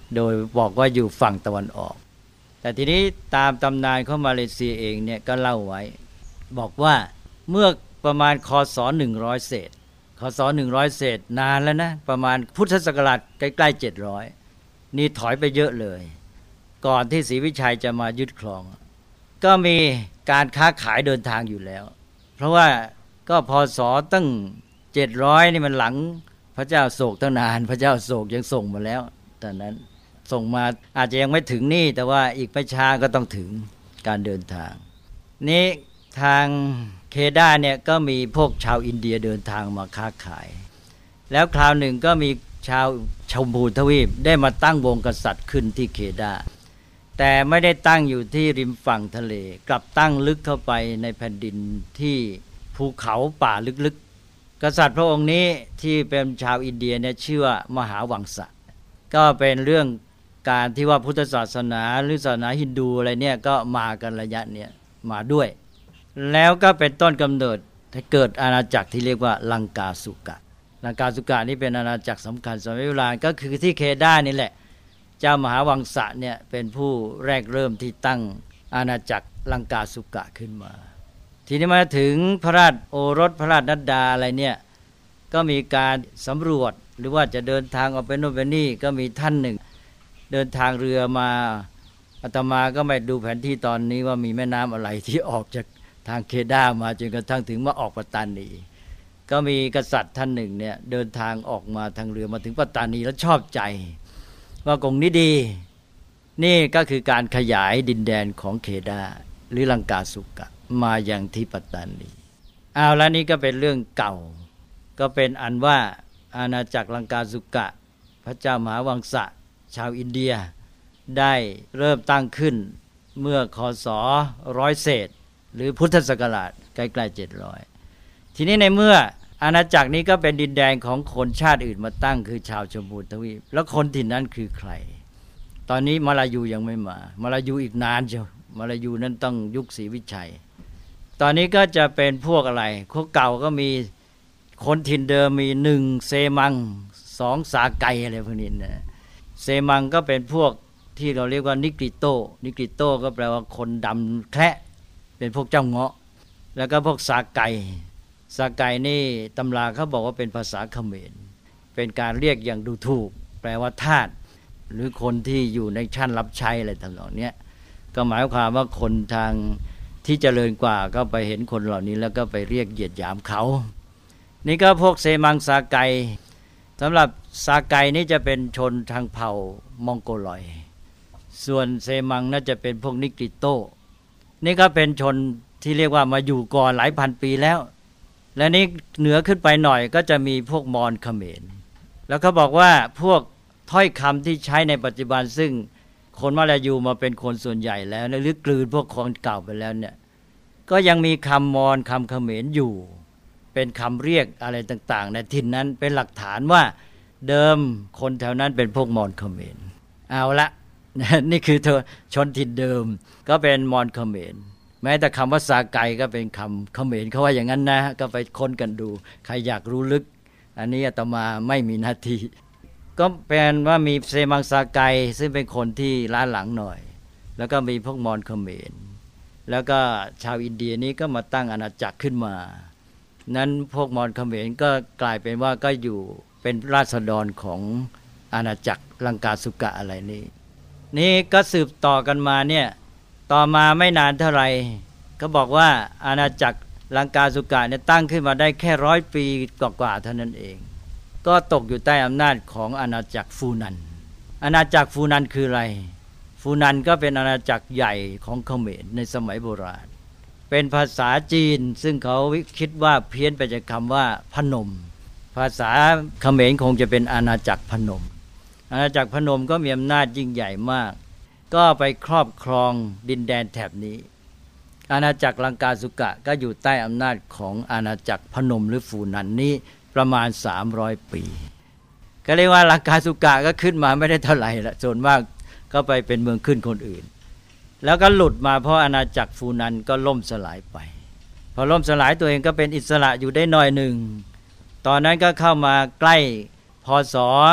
โดยบอกว่าอยู่ฝั่งตะวันออกแต่ทีนี้ตามตำนานของมาเลเซียเองเนี่ยก็เล่าไว้บอกว่าเมื่อประมาณคศหนึ่งร้อยเศษคศหนึ่งร้อยเศษนานแล้วนะประมาณพุทธศักราชใกล้ๆเจ็ดร้อยนี่ถอยไปเยอะเลยก่อนที่ศรีวิชัยจะมายึดครองก็มีการค้าขายเดินทางอยู่แล้วเพราะว่าก็พศตั้งเจ็ดร้อยนี่มันหลังพระเจ้าโศกตั้งนานพระเจ้าโศกยังส่งมาแล้วตอนนั้นส่งมาอาจจะยังไม่ถึงนี่แต่ว่าอีกไม่ช้าก็ต้องถึงการเดินทางนี้ทางเคดาเนี่ยก็มีพวกชาวอินเดียเดินทางมาค้าขายแล้วคราวหนึ่งก็มีชาวชมพูทวีปได้มาตั้งวงกษัตริย์ขึ้นที่เคดาแต่ไม่ได้ตั้งอยู่ที่ริมฝั่งทะเลกลับตั้งลึกเข้าไปในแผ่นดินที่ภูเขาป่าลึกๆกษัตริย์พระองค์นี้ที่เป็นชาวอินเดียเนี่ยชื่อว่ามหาวังสะก็เป็นเรื่องการที่ว่าพุทธศาสนาหรือศาสนาฮินดูอะไรเนี่ยก็มากันระยะเนี่ยมาด้วยแล้วก็เป็นต้นกำเนิดให้เกิดอาณาจักรที่เรียกว่าลังกาสุกะลังกาสุกะนี่เป็นอาณาจักรสำคัญสมัยโบราณก็คือที่เคดานี่แหละเจ้ามหาวังสะเนี่ยเป็นผู้แรกเริ่มที่ตั้งอาณาจักรลังกาสุกะขึ้นมาทีนี้มาถึงพระราชโอรสพระราชนัดดาอะไรเนี่ยก็มีการสำรวจหรือว่าจะเดินทางออกไปโน่นไปนี่ก็มีท่านหนึ่งเดินทางเรือมาอาตมาก็ไม่ดูแผนที่ตอนนี้ว่ามีแม่น้ำอะไรที่ออกจากทางเคดามาจนกระทั่งถึงมาออกปัตตานีก็มีกษัตริย์ท่านหนึ่งเนี่ยเดินทางออกมาทางเรือมาถึงปัตตานีแล้วชอบใจว่ากงนี้ดีนี่ก็คือการขยายดินแดนของเคดาหรือลังกาสุกะมาอย่างที่ปัตตานีเอาแล้วนี่ก็เป็นเรื่องเก่าก็เป็นอันว่าอาณาจักรลังกาสุกะพระเจ้ามหาวังสะชาวอินเดียได้เริ่มตั้งขึ้นเมื่อคศร้อยเศษหรือพุทธศักราชใกล้ๆเจ็ดร้อยทีนี้ในเมื่ออาณาจักรนี้ก็เป็นดินแดนของคนชาติอื่นมาตั้งคือชาวชมพูทวีปแล้วคนถิ่นนั้นคือใครตอนนี้มาลายูยังไม่มามาลายูอีกนานเชียวมาลายูนั้นต้องยุคศรีวิชัยตอนนี้ก็จะเป็นพวกอะไรพวกเก่าก็มีคนถิ่นเดิมมีหนึ่งเซมังสองสาไกอะไรพวกนี้นะเซมังก็เป็นพวกที่เราเรียกว่านิกริโตนิกริโตก็แปลว่าคนดำแคระเป็นพวกเจ้าเงาะแล้วก็พวกสาไกสาไกนี่ตำราเขาบอกว่าเป็นภาษาเขมรเป็นการเรียกอย่างดูถูกแปลว่าทาสหรือคนที่อยู่ในชั้นรับใช้อะไรต่างๆเนี้ยก็หมายความว่าคนทางที่เจริญกว่าก็ไปเห็นคนเหล่านี้แล้วก็ไปเรียกเหยียดหยามเขานี่ก็พวกเซมังสาไกสำหรับสาไกนี่จะเป็นชนทางเผ่ามองโกลอยส่วนเซมังน่าจะเป็นพวกนิกริโตนี่ก็เป็นชนที่เรียกว่ามาอยู่ก่อนหลายพันปีแล้วและนี่เหนือขึ้นไปหน่อยก็จะมีพวกมอญเขมรแล้วเขาบอกว่าพวกถ้อยคำที่ใช้ในปัจจุบันซึ่งคนมาลายูมาเป็นคนส่วนใหญ่แล้วหรือกลืนพวกคนเก่าไปแล้วเนี่ยก็ยังมีคำมอญคำเขมรอยู่เป็นคำเรียกอะไรต่างๆในถิ่นนั้นเป็นหลักฐานว่าเดิมคนแถวนั้นเป็นพวกมอญเขมรเอาละนี่คือชนถิ่นเดิมก็เป็นมอญเขมรแม้แต่คำว่าสาไกก็เป็นคำเขมรเขาว่าอย่างนั้นนะก็ไปค้นกันดูใครอยากรู้ลึกอันนี้อาตมาไม่มีหน้าที่ก็เป็นว่ามีเซมังสาไกซึ่งเป็นคนที่ล้าหลังหน่อยแล้วก็มีพวกมอญเขมรแล้วก็ชาวอินเดียนี้ก็มาตั้งอาณาจักรขึ้นมานั้นพวกมอญเขมรก็กลายเป็นว่าก็อยู่เป็นราษฎรของอาณาจักรลังกาสุกะอะไรนี้นี่ก็สืบต่อกันมาเนี่ยต่อมาไม่นานเท่าไหร่ก็บอกว่าอาณาจักรลังกาสุกะเนี่ยตั้งขึ้นมาได้แค่ร้อยปีกว่าๆเท่านั้นเองก็ตกอยู่ใต้อำนาจของอาณาจักรฟูนันอาณาจักรฟูนันคืออะไรฟูนันก็เป็นอาณาจักรใหญ่ของเขมรในสมัยโบราณเป็นภาษาจีนซึ่งเขาคิดว่าเพี้ยนไปจากคำว่าพนมภาษาเขมรคงจะเป็นอาณาจักรพนมอาณาจักรพนมก็มีอำนาจยิ่งใหญ่มากก็ไปครอบครองดินแดนแถบนี้อาณาจักรลังกาสุกะก็อยู่ใต้อำนาจของอาณาจักรพนมหรือฟูนันนี้ประมาณสามร้อยปีก็เรียกว่าลังกาสุกะก็ขึ้นมาไม่ได้เท่าไหร่ละส่วนมากก็ไปเป็นเมืองขึ้นคนอื่นแล้วก็หลุดมาเพราะอาณาจักรฟูนันก็ล่มสลายไปพอล่มสลายตัวเองก็เป็นอิสระอยู่ได้หน่อยหนึ่งตอนนั้นก็เข้ามาใกล้พศ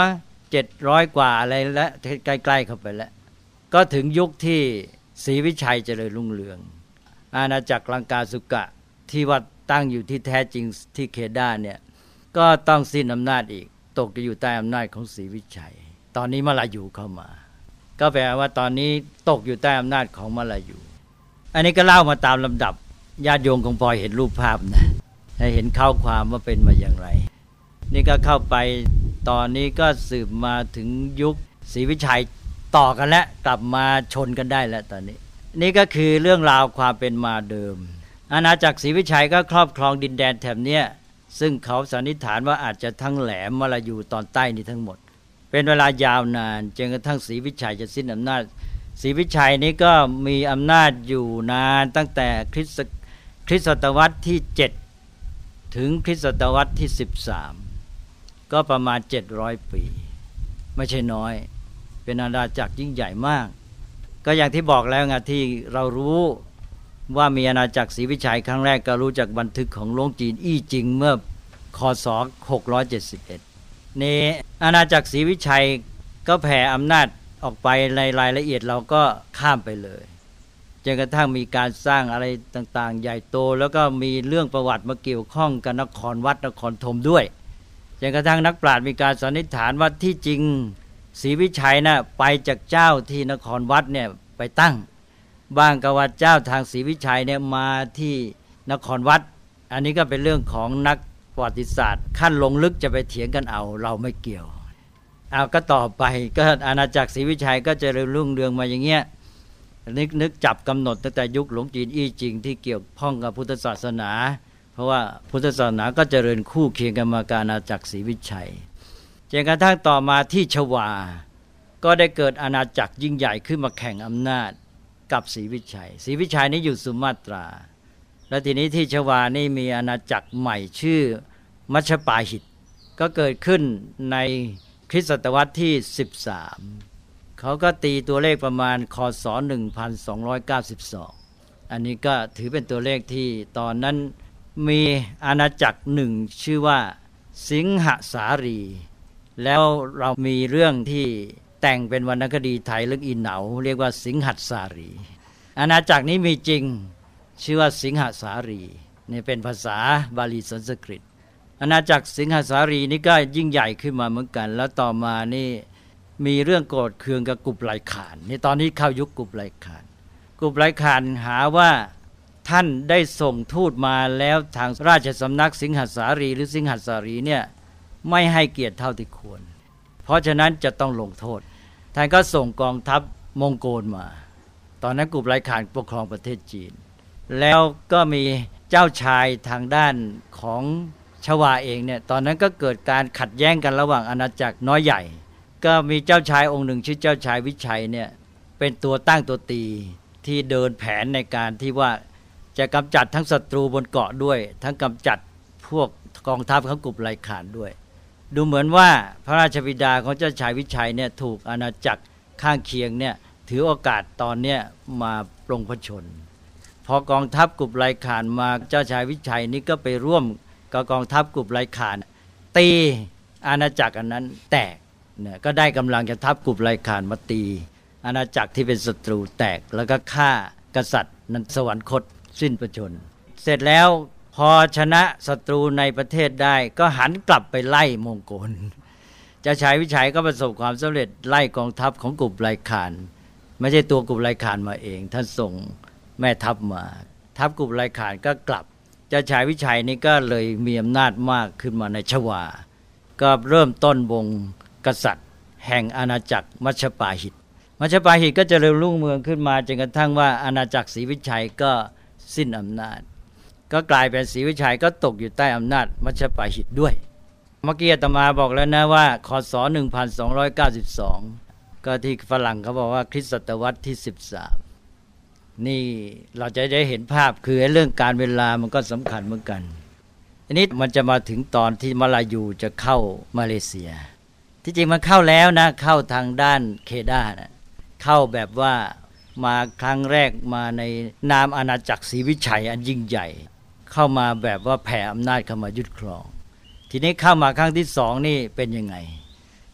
เจ็ดร้อยกว่าอะไรแล้วใกล้ๆเข้าไปแล้วก็ถึงยุคที่ศรีวิชัยเจริญรุ่งเรืองอาณาจักรลังกาสุกะที่ว่าตั้งอยู่ที่แท้จริงที่เคดาเนี่ยก็ต้องสิ้นอำนาจอีกตกอยู่ใต้อำนาจของศรีวิชัยตอนนี้มลายูเข้ามาก็แปลว่าตอนนี้ตกอยู่ใต้อำนาจของมลายูอันนี้ก็เล่ามาตามลำดับญาติโยมคงพอเห็นรูปภาพนะให้เห็นข้าวความว่าเป็นมาอย่างไรนี่ก็เข้าไปตอนนี้ก็สืบมาถึงยุคศรีวิชัยต่อกันแล้วกลับมาชนกันได้แล้วตอนนี้นี่ก็คือเรื่องราวความเป็นมาเดิมอาณาจักรศรีวิชัยก็ครอบครองดินแดนแถบเนี้ยซึ่งเขาสันนิษฐานว่าอาจจะทั้งแหลมมลายูตอนใต้นี้ทั้งหมดเป็นเวลายาวนานจนกระทั่งศรีวิชัยจะสิ้นอำนาจศรีวิชัยนี้ก็มีอำนาจอยู่นานตั้งแต่คริสต์คริสตศตวรรษที่เจ็ดถึงคริสตศตวรรษที่สิบสามก็ประมาณเจ็ดร้อยปีไม่ใช่น้อยเป็นอาณาจักรยิ่งใหญ่มากก็อย่างที่บอกแล้วไงที่เรารู้ว่ามีอาณาจักรศรีวิชัยครั้งแรกก็รู้จากบันทึกของหลวงจีนอี้จิงเมื่อคศหกร้อยเจ็ดสิบเอ็ดนี่อาณาจักรศรีวิชัยก็แผ่อำนาจออกไปในรายละเอียดเราก็ข้ามไปเลยจนกระทั่งมีการสร้างอะไรต่างๆใหญ่โตแล้วก็มีเรื่องประวัติมาเกี่ยวข้องกับนครวัดนครธมด้วยจนกระทั่งนักปราชญ์มีการสันนิษฐานว่าที่จริงศรีวิชัยน่ะไปจากเจ้าที่นครวัดเนี่ยไปตั้งบ้างก็ว่าเจ้าทางศรีวิชัยเนี่ยมาที่นครวัดอันนี้ก็เป็นเรื่องของนักประวัติศาสตร์ขั้นลงลึกจะไปเถียงกันเอาเราไม่เกี่ยวเอาก็ต่อไปก็อาณาจักรศรีวิชัยก็จะเจริญรุ่งเรืองมาอย่างเงี้ยนึกนึกจับกำหนดตั้งแต่ยุคหลวงจีนอี้จิงที่เกี่ยวข้องกับพุทธศาสนาเพราะว่าพุทธศาสนาก็เจริญคู่เคียงกันมากับอาณาจักรศรีวิชัยจนกระทั่งต่อมาที่ชวาก็ได้เกิดอาณาจักรยิ่งใหญ่ขึ้นมาแข่งอำนาจกับศรีวิชัยศรีวิชัยนี่อยู่สุมาตราและทีนี้ที่ชวานี่มีอาณาจักรใหม่ชื่อมัชฌปาหิตก็เกิดขึ้นในคริสตศตวรรษที่สิบสามเขาก็ตีตัวเลขประมาณคศหนึ่งพันสองร้อยเก้าสิบสองอันนี้ก็ถือเป็นตัวเลขที่ตอนนั้นมีอาณาจักรหนึ่งชื่อว่าสิงหสารีแล้วเรามีเรื่องที่แต่งเป็นวรรณคดีไทยเรื่องอีเหนาเรียกว่าสิงหัสารีอาณาจักรนี้มีจริงชื่อว่าสิงหสารีนี่เป็นภาษาบาลีสันสกฤตอาณาจักรสิงหสารีนี่ก็ยิ่งใหญ่ขึ้นมาเหมือนกันแล้วต่อมานี่มีเรื่องโกรธเคืองกับกุบไลข่านนี่ตอนนี้เข้ายุคกุบไลข่านกุบไลข่านหาว่าท่านได้ส่งทูตมาแล้วทางราชสำนักสิงหสารีหรือสิงหสารีเนี่ยไม่ให้เกียรติเท่าที่ควรเพราะฉะนั้นจะต้องลงโทษท่านก็ส่งกองทัพมองโกลมาตอนนั้นกุบไลข่านปกครองประเทศจีนแล้วก็มีเจ้าชายทางด้านของชวาเองเนี่ยตอนนั้นก็เกิดการขัดแย้งกันระหว่างอาณาจักรน้อยใหญ่ก็มีเจ้าชายองค์หนึ่งชื่อเจ้าชายวิชัยเนี่ยเป็นตัวตั้งตัวตีที่เดินแผนในการที่ว่าจะกำจัดทั้งศัตรูบนเกาะด้วยทั้งกำจัดพวกกองทัพของกุบไลข่านด้วยดูเหมือนว่าพระราชบิดาของเจ้าชายวิชัยเนี่ยถูกอาณาจักรข้างเคียงเนี่ยถือโอกาสตอนเนี้ยมาปลงพระชนพอกองทัพกุบไลข่านมาเจ้าชายวิชัยนี่ก็ไปร่วมกับกองทัพกุบไลข่านตีอาณาจักรอันนั้นแตกเนี่ยก็ได้กำลังจะทัพกุบไลข่านมาตีอาณาจักรที่เป็นศัตรูแตกแล้วก็ฆ่ากษัตริย์นั้นสวรรคตสิ้นพระชนเสร็จแล้วพอชนะศัตรูในประเทศได้ก็หันกลับไปไล่มองโกลเจ้าชายวิชัยก็ประสบความสำเร็จไล่กองทัพของกุบไลข่านไม่ใช่ตัวกุบไลข่านมาเองท่านส่งแม่ทัพมาทัพกุบไลข่านก็กลับเจ้าชายวิชัยนี่ก็เลยมีอำนาจมากขึ้นมาในชวาก็เริ่มต้นวงกษัตริย์แห่งอาณาจักรมัชฌปาหิตมัชฌปาหิตก็เจริญรุ่งเรืองขึ้นมาจนกระทั่งว่าอาณาจักรศรีวิชัยก็สิ้นอำนาจก็กลายเป็นศรีวิชัยก็ตกอยู่ใต้อำนาจมัชฌปาหิตด้วยเมื่อกี้อาตมาบอกแล้วนะว่าคศหนึ่งพันสองร้อยเก้าสิบสองก็ที่ฝรั่งเขาบอกว่าคริสตศตวรรษที่สิบสามนี่เราจะได้เห็นภาพคือเรื่องการเวลามันก็สำคัญเหมือนกันอันนี้มันจะมาถึงตอนที่มลายูจะเข้ามาเลเซียที่จริงมันเข้าแล้วนะเข้าทางด้านเคดานะเข้าแบบว่ามาครั้งแรกมาในนามอาณาจักรศรีวิชัยอันยิ่งใหญ่เข้ามาแบบว่าแผ่อำนาจเข้ามายึดครองทีนี้เข้ามาครั้งที่สองนี่เป็นยังไง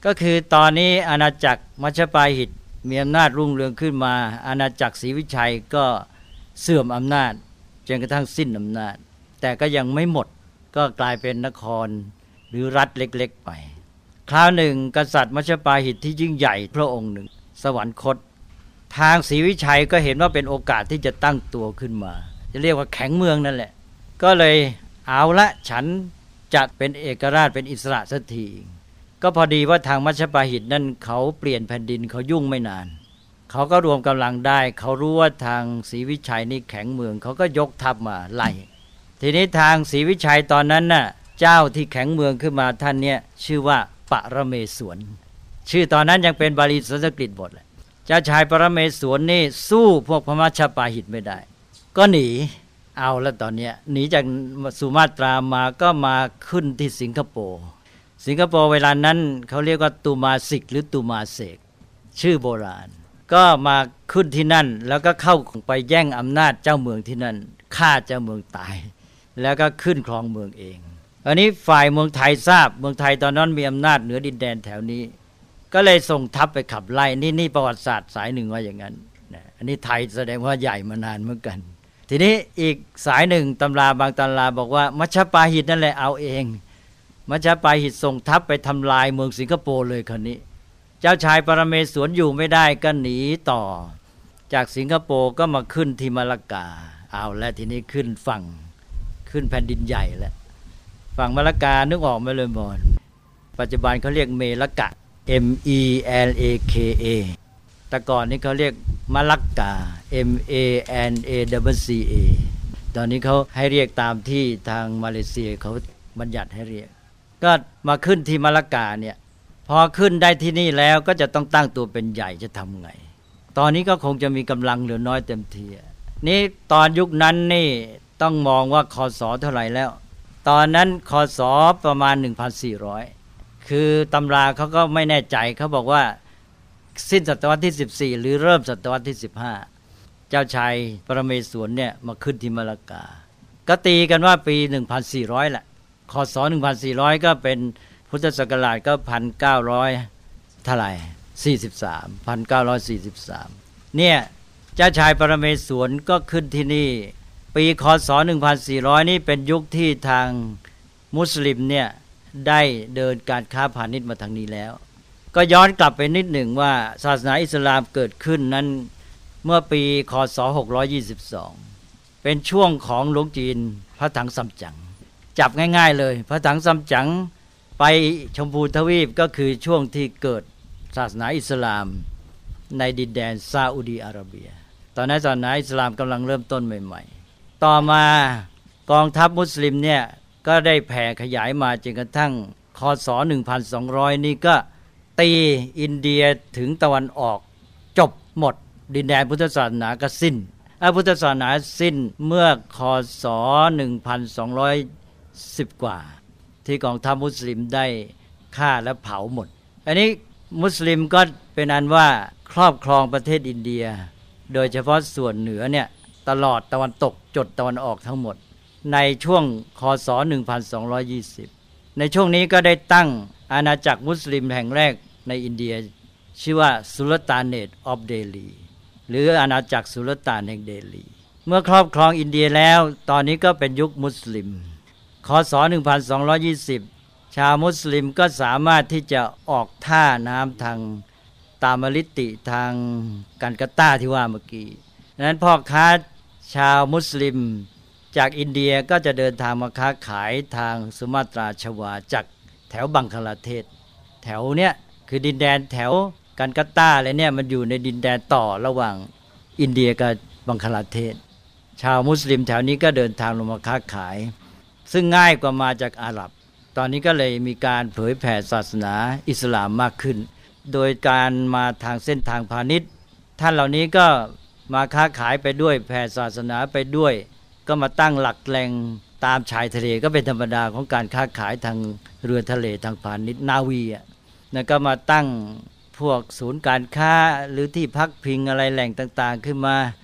ก็คือตอนนี้อาณาจักรมัชฌปาหิตมีอำนาจรุ่งเรืองขึ้นมาอาณาจักรศรีวิชัยก็เสื่อมอำนาจจนกระทั่งสิ้นอำนาจแต่ก็ยังไม่หมดก็กลายเป็นนครหรือรัฐเล็กๆไปคราวหนึ่งกษัตริย์มัชฌปาหิตที่ยิ่งใหญ่พระองค์หนึ่งสวรรคตทางศรีวิชัยก็เห็นว่าเป็นโอกาสที่จะตั้งตัวขึ้นมาจะเรียกว่าแข็งเมืองนั่นแหละก็เลยเอาละฉันจะเป็นเอกราชเป็นอิสระสักทีก็พอดีว่าทางมัชฌปาหิตนั่นเขาเปลี่ยนแผ่นดินเขายุ่งไม่นานเขาก็รวมกำลังได้เขารู้ว่าทางศรีวิชัยนี่แข็งเมืองเขาก็ยกทัพมาไล่ทีนี้ทางศรีวิชัยตอนนั้นน่ะเจ้าที่แข็งเมืองขึ้นมาท่านเนี่ยชื่อว่าปรเมศวรชื่อตอนนั้นยังเป็นบาลีสันสกฤตหมดเลยเจ้าชายปรเมศวรนี่สู้พวกพระมัชฌปาหิตไม่ได้ก็หนีเอาแล้วตอนนี้หนีจากสุมาตรามาก็มาขึ้นที่สิงคโปร์สิงคโปร์เวลานั้นเขาเรียกว่าตูมาสิกหรือตูมาเสกชื่อโบราณก็มาขึ้นที่นั่นแล้วก็เข้าไปแย่งอำนาจเจ้าเมืองที่นั่นฆ่าเจ้าเมืองตายแล้วก็ขึ้นครองเมืองเองอันนี้ฝ่ายเมืองไทยทราบเมืองไทยตอนนั้นมีอำนาจเหนือดินแดนแถวนี้ก็เลยส่งทัพไปขับไล่นี่นี่ประวัติศาสตร์สายหนึ่งว่าอย่างนั้นอันนี้ไทยแสดงว่าใหญ่มานานเหมือนกันทีนี้อีกสายหนึ่งตำราบางตำราบอกว่ามัชฌปาหิตนั่นแหละเอาเองมัชฌปาหิตส่งทัพไปทำลายเมืองสิงคโปร์เลยคนนี้เจ้าชายปรเมศวรอยู่ไม่ได้ก็หนีต่อจากสิงคโปร์ก็มาขึ้นที่มะละกาเอาแล้วทีนี้ขึ้นฝั่งขึ้นแผ่นดินใหญ่แล้วฝั่งมะละกานึกออกไหมเลยบอลปัจจุบันเขาเรียกเมละกะ M E L A K A แต่ก่อนนี้เขาเรียกมะละกา M A N A W C A ตอนนี้เขาให้เรียกตามที่ทางมาเลเซียเขาบัญญัติให้เรียกก็มาขึ้นที่มะละกาเนี่ยพอขึ้นได้ที่นี่แล้วก็จะต้องตั้งตัวเป็นใหญ่จะทำไงตอนนี้ก็คงจะมีกำลังเหลือน้อยเต็มทีนี่ตอนยุคนั้นนี่ต้องมองว่าคศเท่าไหร่แล้วตอนนั้นคศประมาณ หนึ่งพันสี่ร้อย คือตำราเขาก็ไม่แน่ใจเขาบอกว่าสิ้นศตวรรษที่สิบสี่หรือเริ่มศตวรรษที่สิบห้าเจ้าชายปรเมศวรเนี่ยมาขึ้นที่มะละกาก็ตีกันว่าปี หนึ่งพันสี่ร้อย แหละคศ หนึ่งพันสี่ร้อย ก็เป็นพุทธศักราชก็ หนึ่งพันเก้าร้อย เท่าไหร่สี่สิบสาม หนึ่งพันเก้าร้อยสี่สิบสามเนี่ยเจ้าชายปรเมศวรก็ขึ้นที่นี่ปีคศ หนึ่งพันสี่ร้อย นี่เป็นยุคที่ทางมุสลิมเนี่ยได้เดินการค้าพาณิชย์มาทางนี้แล้วก็ย้อนกลับไปนิดหนึ่งว่าศาสนาอิสลามเกิดขึ้นนั้นเมื่อปีคศหกร้อยยี่สิบสองเป็นช่วงของหลวงจีนพระถังซัมจั๋งจับง่ายๆเลยพระถังซัมจั๋งไปชมพูทวีปก็คือช่วงที่เกิดศาสนาอิสลามในดินแดนซาอุดีอาระเบียตอนนั้นศาสนาอิสลามกำลังเริ่มต้นใหม่ๆต่อมากองทัพมุสลิมเนี่ยก็ได้แผ่ขยายมาจนกระทั่งคศ หนึ่งพันสองร้อย นี่ก็ตีอินเดียถึงตะวันออกจบหมดดินแดนพุทธศาสนาก็สิ้นพุทธศาสนาสิ้นเมื่อคศ หนึ่งพันสองร้อยสิบ กว่าที่กองทัพมุสลิมได้ฆ่าและเผาหมดอันนี้มุสลิมก็เป็นอันว่าครอบครองประเทศอินเดียโดยเฉพาะส่วนเหนือเนี่ยตลอดตะวันตกจดตะวันออกทั้งหมดในช่วงคศ หนึ่งพันสองร้อยยี่สิบ ในช่วงนี้ก็ได้ตั้งอาณาจักรมุสลิมแห่งแรกในอินเดียชื่อว่าสุลต่านเนตออฟเดลีหรืออาณาจักรสุลต่านแห่งเดลีเมื่อครอบครองอินเดียแล้วตอนนี้ก็เป็นยุคมุสลิมคศ หนึ่งพันสองร้อยยี่สิบ ชาวมุสลิมก็สามารถที่จะออกท่าน้ำทางตามลิติทางกันกาตาที่ว่าเมื่อกี้ดังนั้นพ่อค้าชาวมุสลิมจากอินเดียก็จะเดินทางมาค้าขายทางสุมาตราชวาจากแถวบังคลาเทศแถวเนี้ยคือดินแดนแถวกันกาตาอะไรเนี่ยมันอยู่ในดินแดนต่อระหว่างอินเดียกับบังคลาเทศชาวมุสลิมแถวนี้ก็เดินทางลงมาค้าขายซึ่งง่ายกว่ามาจากอาหรับตอนนี้ก็เลยมีการเผยแผ่ศาสนาอิสลามมากขึ้นโดยการมาทางเส้นทางพาณิชย์ท่านเหล่านี้ก็มาค้าขายไปด้วยแผ่ศาสนาไปด้วยก็มาตั้งหลักแหล่งตามชายทะเลก็เป็นธรรมดาของการค้าขายทางเรือทะเลทางพาณิชย์นาวีอ่ะแล้วก็มาตั้งพวกศูนย์การค้าหรือที่พักพิงอะไรแหล่งต่างๆขึ้นมา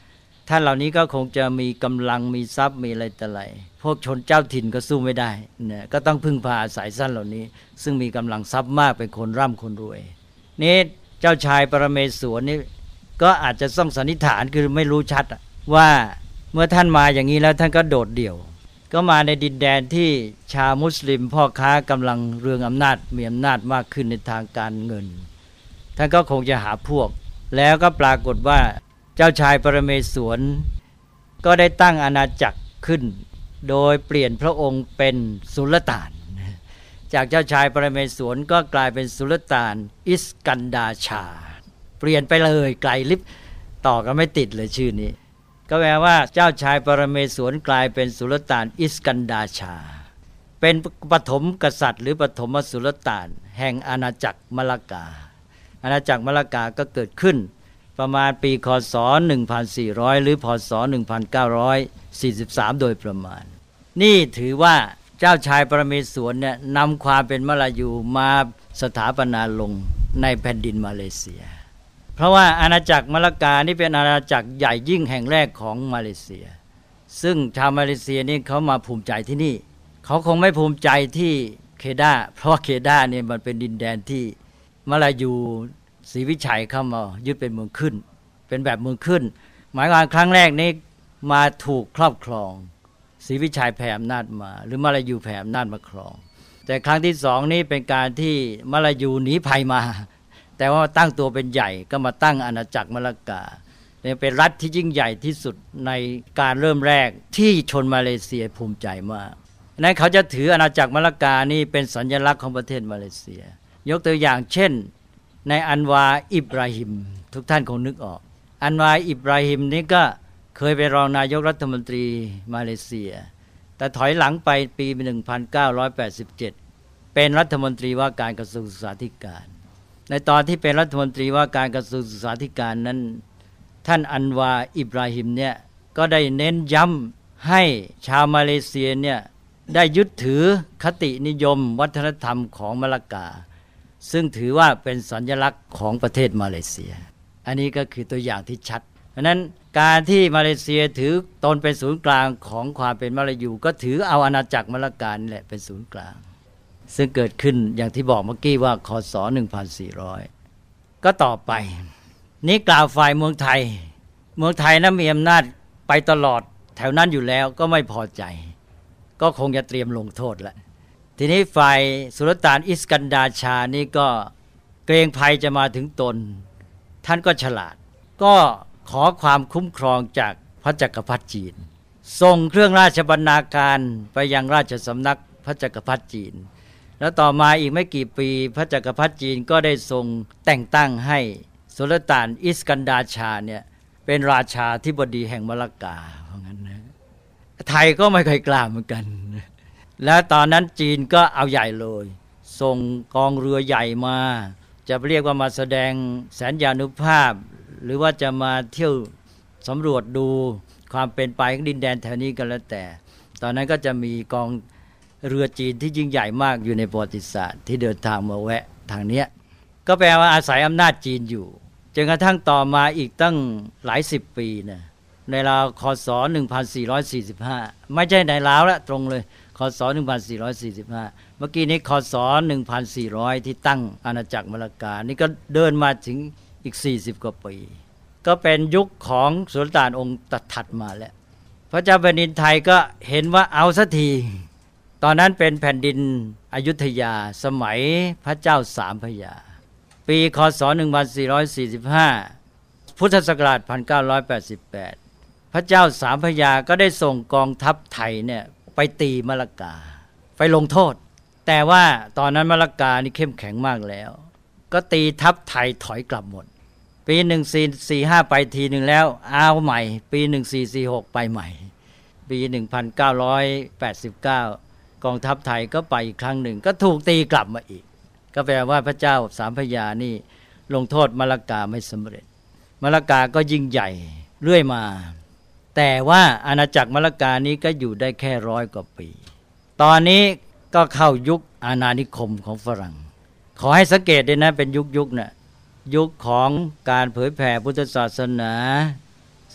ท่านเหล่านี้ก็คงจะมีกำลังมีทรัพย์มีอะไรแต่ไรพวกชนเจ้าถิ่นก็สู้ไม่ได้เนี่ยก็ต้องพึ่งพาอาศัยท่านเหล่านี้ซึ่งมีกำลังทรัพย์มากเป็นคนร่ำคนรวยนี่เจ้าชายปรเมศวรนี่ก็อาจจะต้องสันนิษฐานคือไม่รู้ชัดว่าเมื่อท่านมาอย่างนี้แล้วท่านก็โดดเดี่ยวก็มาในดินแดนที่ชาวมุสลิมพ่อค้ากำลังเรืองอำนาจมีอำนาจมากขึ้นในทางการเงินท่านก็คงจะหาพวกแล้วก็ปรากฏว่าเจ้าชายปรเมศวรก็ได้ตั้งอาณาจักรขึ้นโดยเปลี่ยนพระองค์เป็นสุลต่านจากเจ้าชายปรเมศวรก็กลายเป็นสุลต่านอิสกันดาชาเปลี่ยนไปเลยไกลลิบต่อกันไม่ติดเลยชื่อนี้ก็แปลว่าเจ้าชายปรเมศวรกลายเป็นสุลต่านอิสกันดาชาเป็นปฐมกษัตริย์หรือปฐมสุลต่านแห่งอาณาจักรมลกาอาณาจักรมลกาก็เกิดขึ้นประมาณปีคศหนึ่งพันสี่ร้อยหรือพศหนึ่งพันเก้าร้อยสี่สิบสามโดยประมาณนี่ถือว่าเจ้าชายปรเมศวรเนี่ยนำความเป็นมลายูมาสถาปนาลงในแผ่นดินมาเลเซียเพราะว่าอาณาจักรมลกานี่เป็นอาณาจักรใหญ่ยิ่งแห่งแรกของมาเลเซียซึ่งชาวมาเลเซียนี่เขามาภูมิใจที่นี่เขาคงไม่ภูมิใจที่เคดาเพราะว่าเคดาเนี่ยมันเป็นดินแดนที่มลายูศรีวิชัยเข้ามายึดเป็นเมืองขึ้นเป็นแบบเมืองขึ้นหมายความครั้งแรกนี้มาถูกครอบครองศรีวิชัยแผ่อำนาจมาหรือมลายูแผ่อำนาจมาครองแต่ครั้งที่สองนี้เป็นการที่มลายูหนีภัยมาแต่ว่าตั้งตัวเป็นใหญ่ก็มาตั้งอาณาจักรมลกาเป็นรัฐที่ยิ่งใหญ่ที่สุดในการเริ่มแรกที่ชนมาเลเซียภูมิใจมากนั้นเขาจะถืออาณาจักรมลกานี่เป็นสัญลักษณ์ของประเทศมาเลเซียยกตัวอย่างเช่นในอันวาอิบราฮิมทุกท่านคงนึกออกอันวาอิบราฮิมนี่ก็เคยเป็นรองนายกรัฐมนตรีมาเลเซียแต่ถอยหลังไปปีหนึ่งพันเก้าร้อยแปดสิบเจ็ดเป็นรัฐมนตรีว่าการกระทรวงศึกษาธิการในตอนที่เป็นรัฐมนตรีว่าการกระทรวงศึกษาธิการนั้นท่านอันวาอิบราฮิมเนี่ยก็ได้เน้นย้ำให้ชาวมาเลเซียเนี่ยได้ยึดถือคตินิยมวัฒนธรรมของมลกาซึ่งถือว่าเป็นสัญลักษณ์ของประเทศมาเลเซียอันนี้ก็คือตัวอย่างที่ชัดเพราะนั้นการที่มาเลเซียถือตนเป็นศูนย์กลางของความเป็นมลายูก็ถือเอาอาณาจักรมลกานี่แหละเป็นศูนย์กลางซึ่งเกิดขึ้นอย่างที่บอกเมื่อกี้ว่าคศหนึ่งพันสี่ร้อยก็ต่อไปนี้กล่าวฝ่ายเมืองไทยเมืองไทยนั้นมีอำนาจไปตลอดแถวนั้นอยู่แล้วก็ไม่พอใจก็คงจะเตรียมลงโทษแล้วทีนี้ฝ่ายสุลต่านอิสกันดาชานี่ก็เกรงภัยจะมาถึงตนท่านก็ฉลาดก็ขอความคุ้มครองจากพระจักรพรรดิจีนส่งเครื่องราชบรรณาการไปยังราชสำนักพระจักรพรรดิจีนแล้วต่อมาอีกไม่กี่ปีพระจักรพรรดิจีนก็ได้ทรงแต่งตั้งให้สุลต่านอิสกันดาชาเนี่ยเป็นราชาธิบดีแห่งมลกาเพราะงั้นนะไทยก็ไม่เคยกล้าเหมือนกันแล้วตอนนั้นจีนก็เอาใหญ่เลยส่งกองเรือใหญ่มาจะเรียกว่ามาแสดงแสนยานุภาพหรือว่าจะมาเที่ยวสำรวจดูความเป็นไปของดินแดนแถวนี้กันแล้วแต่ตอนนั้นก็จะมีกองเรือจีนที่ยิ่งใหญ่มากอยู่ในประวัติศาสตร์ที่เดินทางมาแวะทางนี้ก็แปลว่าอาศัยอำนาจจีนอยู่จนกระทั่งต่อมาอีกตั้งหลายสิบปีนะในราวคศหนึ่งพันสี่ร้อยสี่สิบห้าไม่ใช่ในราวละตรงเลยคศหนึ่งพันสี่ร้อยสี่สิบห้าเมื่อกี้นี้คศหนึ่งพันสี่ร้อยที่ตั้งอาณาจักรมลกานี่ก็เดินมาถึงอีกสี่สิบกว่าปีก็เป็นยุคของสุลต่านองค์ถัดมาแล้วพระเจ้าแผ่นดินไทยก็เห็นว่าเอาสักทีตอนนั้นเป็นแผ่นดินอยุธยาสมัยพระเจ้าสามพระยาปีคศหนึ่งพันสี่ร้อยสี่สิบห้าพุทธศักราชหนึ่งพันเก้าร้อยแปดสิบแปดพระเจ้าสามพระยาก็ได้ส่งกองทัพไทยเนี่ยไปตีมลกาไปลงโทษแต่ว่าตอนนั้นมลกานี่เข้มแข็งมากแล้วก็ตีทัพไทยถอยกลับหมดปีหนึ่งพันสี่ร้อยสี่สิบห้าไปทีหนึ่งแล้วเอาใหม่ปีหนึ่งพันสี่ร้อยสี่สิบหกไปใหม่ปีหนึ่งพันเก้าร้อยแปดสิบเก้ากองทัพไทยก็ไปอีกครั้งหนึ่งก็ถูกตีกลับมาอีกก็แปลว่าพระเจ้าสามพระยานี่ลงโทษมลกาไม่สำเร็จมลกาก็ยิ่งใหญ่เรื่อยมาแต่ว่าอาณาจักรมลกานี้ก็อยู่ได้แค่ร้อยกว่าปีตอนนี้ก็เข้ายุคอาณานิคมของฝรั่งขอให้สังเกตด้วยนะเป็นยุคยุคน่ะยุคของการเผยแผ่พุทธศาสนาศ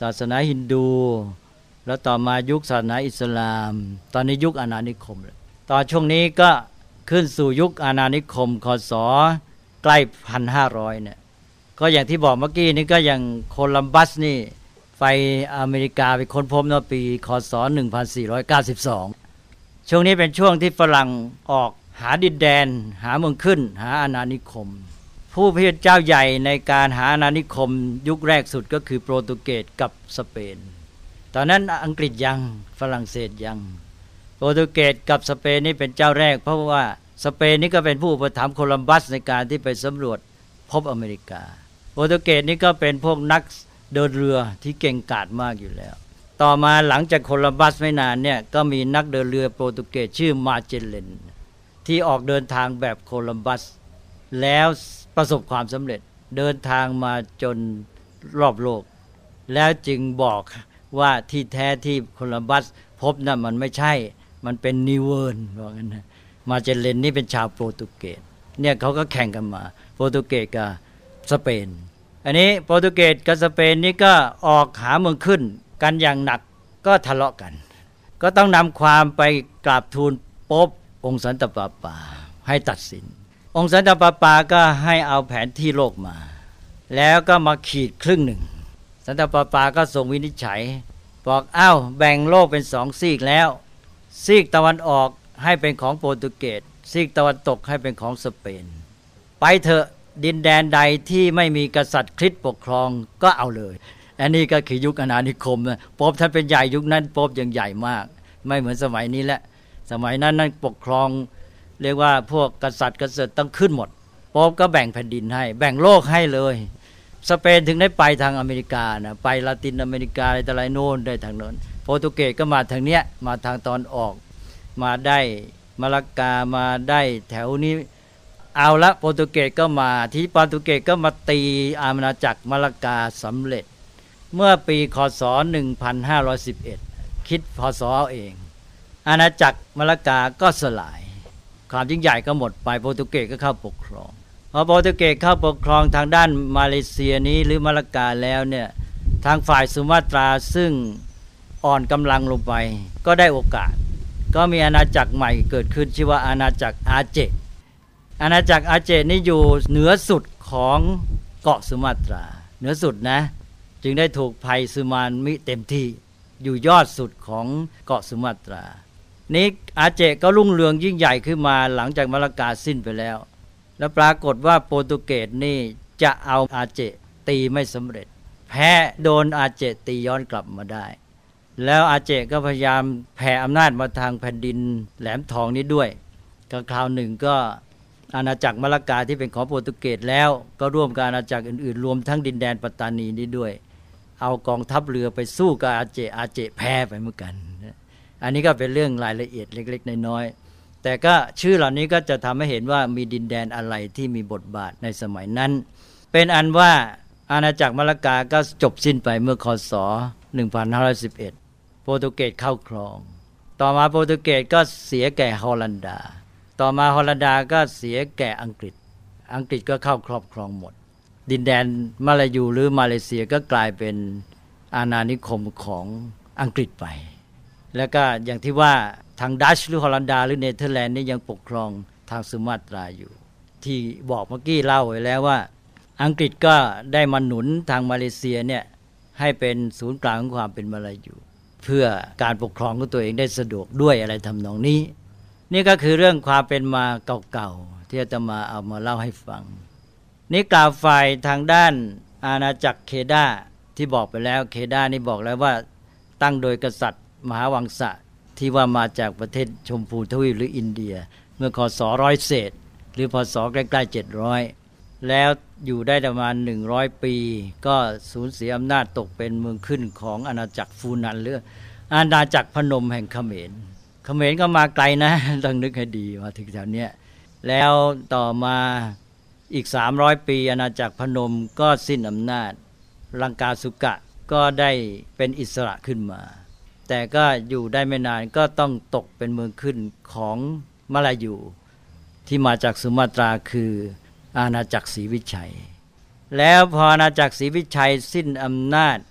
าสนาฮินดูแล้วต่อมายุคศาสนาอิสลามตอนนี้ยุคอาณานิคมตอนช่วงนี้ก็ขึ้นสู่ยุคอาณานิคมคศใกล้ หนึ่งพันห้าร้อย เนี่ยก็อย่างที่บอกเมื่อกี้นี่ก็อย่างโคลัมบัสนี่ไปอเมริกาไปค้นพบในปีคศหนึ่งพันสี่ร้อยเก้าสิบสองช่วงนี้เป็นช่วงที่ฝรั่งออกหาดินแดนหาเมืองขึ้นหาอาณานิคมผู้พิเจ้าใหญ่ในการหาอาณานิคมยุคแรกสุดก็คือโปรตุเกสกับสเปนตอนนั้นอังกฤษยังฝรั่งเศสยังโปรตุเกสกับสเปนนี่เป็นเจ้าแรกเพราะว่าสเปนนี่ก็เป็นผู้อุปถัมภ์โคลัมบัสในการที่ไปสำรวจพบอเมริกาโปรตุเกสนี่ก็เป็นพวกนักเดินเรือที่เก่งกาจมากอยู่แล้วต่อมาหลังจากโคลัมบัสไม่นานเนี่ยก็มีนักเดินเรือโปรตุเกสชื่อมาเจลเลนที่ออกเดินทางแบบโคลัมบัสแล้วประสบความสำเร็จเดินทางมาจนรอบโลกแล้วจึงบอกว่าที่แท้ที่โคลัมบัสพบนั้นมันไม่ใช่มันเป็นนิวเวิร์นว่างั้นนะมาเจลเลนนี่เป็นชาวโปรตุเกสเนี่ยเขาก็แข่งกันมาโปรตุเกสกับสเปนอันนี้โปรตุเกสกับสเปนนี่ก็ออกหาเมืองขึ้นกันอย่างหนักก็ทะเลาะกันก็ต้องนำความไปกราบทูลโป๊ปองค์สันตะปาปาให้ตัดสินองค์สันตะปาปาก็ให้เอาแผนที่โลกมาแล้วก็มาขีดครึ่งหนึ่งสันตะปาปาก็ส่งวินิจฉัยบอกอ้าวแบ่งโลกเป็นสองซีกแล้วซีกตะวันออกให้เป็นของโปรตุเกสซีกตะวันตกให้เป็นของสเปนไปเถอะดินแดนใดที่ไม่มีกษัตริย์คริสต์ปกครองก็เอาเลยอันนี้ก็คือยุคอาณานิคมนะโป๊ปท่านเป็นใหญ่ยุคนั้นโป๊ปยังใหญ่มากไม่เหมือนสมัยนี้แหละสมัยนั้นนั่นปกครองเรียกว่าพวกกษัตริย์กษัตริย์ต้องขึ้นหมดโป๊ปก็แบ่งแผ่นดินให้แบ่งโลกให้เลยสเปนถึงได้ไปทางอเมริกานะไปลาตินอเมริกาอะไรต่ออะไรโน่นได้ทางโน้นโปรตุเกสก็มาทางเนี้ยมาทางตอนออกมาได้มาลากามาได้แถวนี้เอาละโปรตุเกสก็มาที่โปรตุเกสก็มาตีอาณาจักรมาลากาสำเร็จเมื่อปีคศหนึ่งพันห้าร้อยสิบเอ็ดคิดพศเองอาณาจักรมาลากาก็สลายความยิ่งใหญ่ก็หมดไปโปรตุเกสก็เข้าปกครองพอโปรตุเกสเข้าปกครองทางด้านมาเลเซียนี้หรือมาลากาแล้วเนี่ยทางฝ่ายสุมาตราซึ่งอ่อนกำลังลงไปก็ได้โอกาสก็มีอาณาจักรใหม่เกิดขึ้นชื่อว่าอาณาจักรอาเจอาณาจักรอาเจนี่อยู่เหนือสุดของเกาะสุมาตราเหนือสุดนะจึงได้ถูกภัยสึนามิเต็มที่อยู่ยอดสุดของเกาะสุมาตรานี้อาเจก็รุ่งเรืองยิ่งใหญ่ขึ้นมาหลังจากมาลากาสิ้นไปแล้วแล้วปรากฏว่าโปรตุเกสนี่จะเอาอาเจตีไม่สำเร็จแพ้โดนอาเจตีย้อนกลับมาได้แล้วอาเจก็พยายามแผ่อำนาจมาทางแผ่นดินแหลมทองนี้ด้วยก็คราวหนึ่งก็อาณาจักรมาลากาที่เป็นของโปรตุเกสแล้วก็ร่วมกับอาณาจักรอื่นๆรวมทั้งดินแดนปัตตานีนี้ด้วยเอากองทัพเรือไปสู้กับอาเจอาเจแพ้ไปเหมือนกันอันนี้ก็เป็นเรื่องรายละเอียดเล็กๆน้อยๆแต่ก็ชื่อเหล่านี้ก็จะทำให้เห็นว่ามีดินแดนอะไรที่มีบทบาทในสมัยนั้นเป็นอันว่าอาณาจักรมาลากาก็จบสิ้นไปเมื่อคศหนึ่งพันห้าร้อยสิบเอ็ดโปรตุเกสเข้าครองต่อมาโปรตุเกสก็เสียแก่ฮอลันดาต่อมาฮอลันดาก็เสียแก่อังกฤษอังกฤษก็เข้าครอบครองหมดดินแดนมาลายูหรือมาเลเซียก็กลายเป็นอาณานิคมของอังกฤษไปแล้วก็อย่างที่ว่าทางดัชหรือฮอลันดาหรือเนเธอร์แลนด์นี่ยังปกครองทางสุมาตราอยู่ที่บอกเมื่อกี้เล่าไว้แล้วว่าอังกฤษก็ได้มาหนุนทางมาเลเซียเนี่ยให้เป็นศูนย์กลางของความเป็นมาลายูเพื่อการปกครองของตัวเองได้สะดวกด้วยอะไรทำนองนี้นี่ก็คือเรื่องความเป็นมาเก่าๆที่อาตมาเอามาเล่าให้ฟังนี่กล่าวฝ่ายทางด้านอาณาจักรเคดาที่บอกไปแล้วเคดานี่บอกแล้วว่าตั้งโดยกษัตริย์มหาวังสะที่ว่ามาจากประเทศชมพูทวีปหรืออินเดียเมื่อคศร้อยเศษหรือพศใกล้ๆเจ็ดร้อยแล้วอยู่ได้ประมาณหนึ่งร้อยปีก็สูญเสียอำนาจตกเป็นเมืองขึ้นของอาณาจักรฟูนันหรืออาณาจักรพนมแห่งเขมรเขมรก็มาไกลนะต้องนึกให้ดีมาถึงแถวเนี้ยแล้วต่อมาอีกสามร้อยปีอาณาจักรพนมก็สิ้นอำนาจลังกาสุกะก็ได้เป็นอิสระขึ้นมาแต่ก็อยู่ได้ไม่นานก็ต้องตกเป็นเมืองขึ้นของมาลายูที่มาจากสุมาตราคืออาณาจักรศรีวิชัยแล้วพออาณาจักรศรีวิชัยสิ้นอำนาจ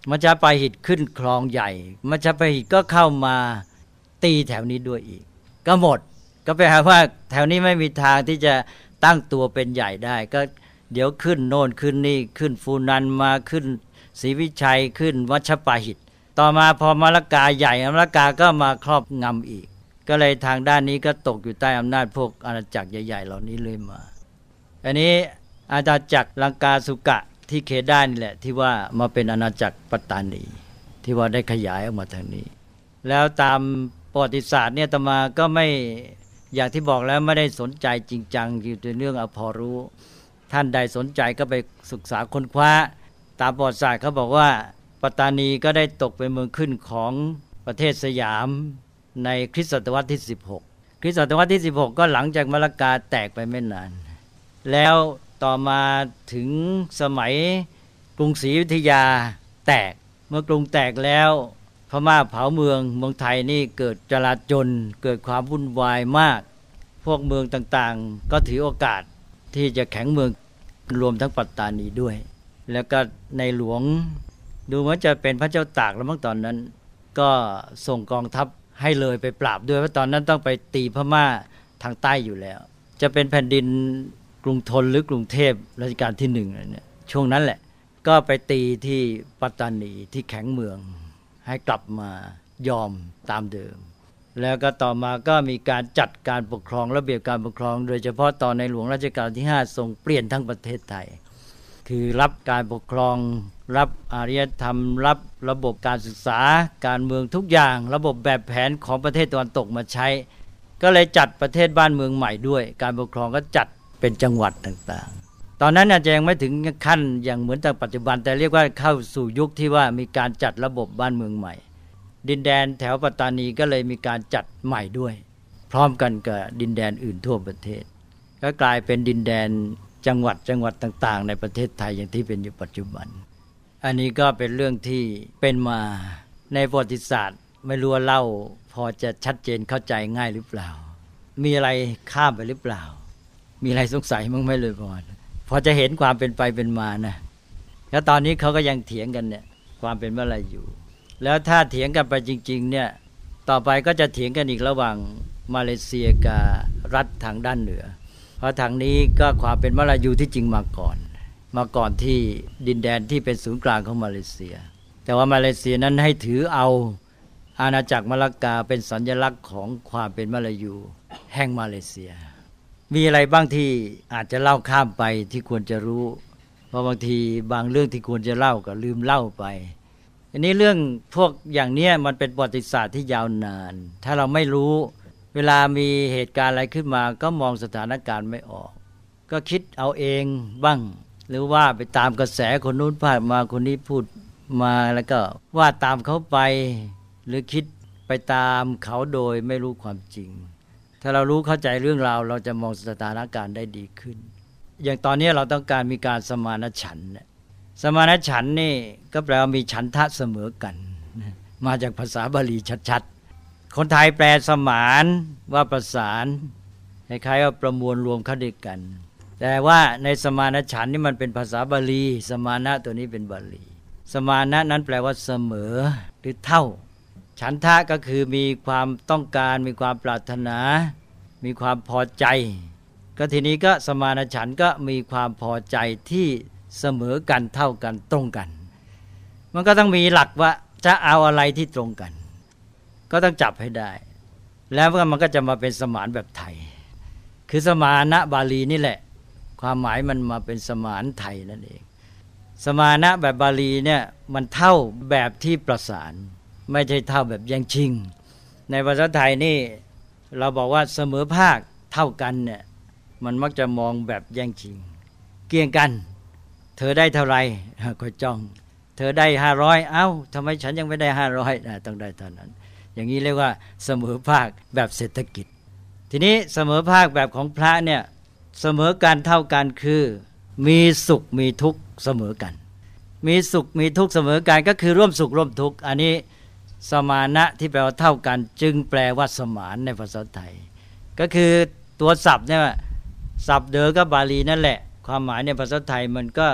มัจฉปาหิตขึ้นครองใหญ่มัจฉปาหิตก็เข้ามาตีแถวนี้ด้วยอีกก็หมดก็แปลว่าแถวนี้ไม่มีทางที่จะตั้งตัวเป็นใหญ่ได้ก็เดี๋ยวขึ้นโน่นขึ้นนี่ขึ้นฟูนันมาขึ้นศรีวิชัยขึ้นวัชปาหิตต่อมาพอมะละกาใหญ่มะละกาก็มาครอบงำอีกก็เลยทางด้านนี้ก็ตกอยู่ใต้อำนาจพวกอาณาจักรใหญ่ๆเหล่านี้เลยมาอันนี้อาณาจักรลังกาสุกะที่เคด้านี่แหละที่ว่ามาเป็นอาณาจักรปัตตานีที่ว่าได้ขยายออกมาทางนี้แล้วตามประวัติศาสตร์เนี่ยอาตมาก็ไม่อย่างที่บอกแล้วไม่ได้สนใจจริงจังอยู่ในเรื่องเอาพอรู้ท่านใดสนใจก็ไปศึกษาค้นคว้าตามประวัติศาสตร์เขาบอกว่าปัตตานีก็ได้ตกเป็นเมืองขึ้นของประเทศสยามในคริสตศตวรรษที่สิบหกคริสตศตวรรษที่สิบหกก็หลังจากมะละกาแตกไปไม่นานแล้วต่อมาถึงสมัยกรุงศรีอยุธยาแตกเมื่อกรุงแตกแล้วพม่าเผาเมืองเมืองไทยนี่เกิดจลาจลเกิดความวุ่นวายมากพวกเมืองต่างๆก็ถือโอกาสที่จะแข็งเมืองรวมทั้งปัตตานีด้วยแล้วก็ในหลวงดูเหมือนจะเป็นพระเจ้าตากแล้วมั้งตอนนั้นก็ส่งกองทัพให้เลยไปปราบด้วยเพราะตอนนั้นต้องไปตีพม่าทางใต้อยู่แล้วจะเป็นแผ่นดินกรุงธนหรือกรุงเทพรัชกาลที่หนึ่งเนี่ยช่วงนั้นแหละก็ไปตีที่ปัตตานีที่แข็งเมืองให้กลับมายอมตามเดิมแล้วก็ต่อมาก็มีการจัดการปกครองระเบียบการปกครองโดยเฉพาะตอนในหลวงรัชกาลที่ห้าทรงเปลี่ยนทั้งประเทศไทยคือรับการปกครองรับอารยธรรมรับระบบการศึกษาการเมืองทุกอย่างระบบแบบแผนของประเทศตะวันตกมาใช้ก็เลยจัดประเทศบ้านเมืองใหม่ด้วยการปกครองก็จัดเป็นจังหวัดต่างๆตอนนั้นอาจจะยังไม่ถึงขั้นอย่างเหมือนแต่ปัจจุบันแต่เรียกว่าเข้าสู่ยุคที่ว่ามีการจัดระบบบ้านเมืองใหม่ดินแดนแถวปัตตานีก็เลยมีการจัดใหม่ด้วยพร้อมกันกับดินแดนอื่นทั่วประเทศก็กลายเป็นดินแดนจังหวัดจังหวัดต่างๆในประเทศไทยอย่างที่เป็นอยู่ปัจจุบันอันนี้ก็เป็นเรื่องที่เป็นมาในประวัติศาสตร์ไม่รู้ว่าเล่าพอจะชัดเจนเข้าใจง่ายหรือเปล่ามีอะไรข้ามไปหรือเปล่ามีอะไรสงสัยมั้งไหมเลยพอพอจะเห็นความเป็นไปเป็นมานะแล้วตอนนี้เขาก็ยังเถียงกันเนี่ยความเป็นเมื่อไรอยู่แล้วถ้าเถียงกันไปจริงๆเนี่ยต่อไปก็จะเถียงกันอีกระหว่างมาเลเซียกับรัฐทางด้านเหนือเพราะทางนี้ก็ความเป็นมลายูที่จริงมาก่อนมาก่อนที่ดินแดนที่เป็นศูนย์กลางของมาเลเซียแต่ว่ามาเลเซียนั้นให้ถือเอาอาณาจักรมะละกาเป็นสัญลักษณ์ของความเป็นมลายูแห่งมาเลเซียมีอะไรบ้างที่อาจจะเล่าข้ามไปที่ควรจะรู้เพราะบางทีบางเรื่องที่ควรจะเล่าก็ลืมเล่าไปอันนี้เรื่องพวกอย่างนี้มันเป็นประวัติศาสตร์ที่ยาวนานถ้าเราไม่รู้เวลามีเหตุการณ์อะไรขึ้นมาก็มองสถานการณ์ไม่ออกก็คิดเอาเองบ้างหรือว่าไปตามกระแสคนนู้นพูดมาคนนี้พูดมาแล้วก็ว่าตามเขาไปหรือคิดไปตามเขาโดยไม่รู้ความจริงถ้าเรารู้เข้าใจเรื่องราวเราจะมองสถานการณ์ได้ดีขึ้นอย่างตอนนี้เราต้องการมีการสมานฉันท์สมานฉันท์นี่ก็แปลว่ามีฉันทะเสมอกันมาจากภาษาบาลีชัดๆคนไทยแปลสมานว่าประสานคล้ายๆว่าประมวลรวมเข้าด้วยกันแต่ว่าในสมานฉันท์นี่มันเป็นภาษาบาลีสมานะตัวนี้เป็นบาลีสมานะนั้นแปลว่าเสมอหรือเท่าฉันทะก็คือมีความต้องการมีความปรารถนามีความพอใจก็ทีนี้ก็สมานฉันท์ก็มีความพอใจที่เสมอกันเท่ากันตรงกันมันก็ต้องมีหลักว่าจะเอาอะไรที่ตรงกันก็ต้องจับให้ได้แล้วมันก็จะมาเป็นสมานแบบไทยคือสมานะบาลีนี่แหละความหมายมันมาเป็นสมานไทยนั่นเองสมานะแบบบาลีเนี่ยมันเท่าแบบที่ประสานไม่ใช่เท่าแบบแย่งชิงในภาษาไทยนี่เราบอกว่าเสมอภาคเท่ากันเนี่ยมันมักจะมองแบบแย่งชิงเกี่ยงกันเธอได้เท่าไหร่ก็จ้องเธอได้ห้าร้อยเอ้าทำไมฉันยังไม่ได้ห้าร้อยต้องได้เท่านั้นอย่างนี้เรียกว่าเสมอภาคแบบเศรษฐกิจทีนี้เสมอภาคแบบของพระเนี่ยเสมอกันเท่ากันคือมีสุขมีทุกข์เสมอกันมีสุขมีทุกข์เสมอกันก็คือร่วมสุขร่วมทุกข์อันนี้สมานะที่แปลว่าเท่ากันจึงแปลว่าสมานในภาษาไทยก็คือตัวศัพท์เนี่ยศัพท์เดิมก็บาลีนั่นแหละความหมายในภาษาไทยมันก็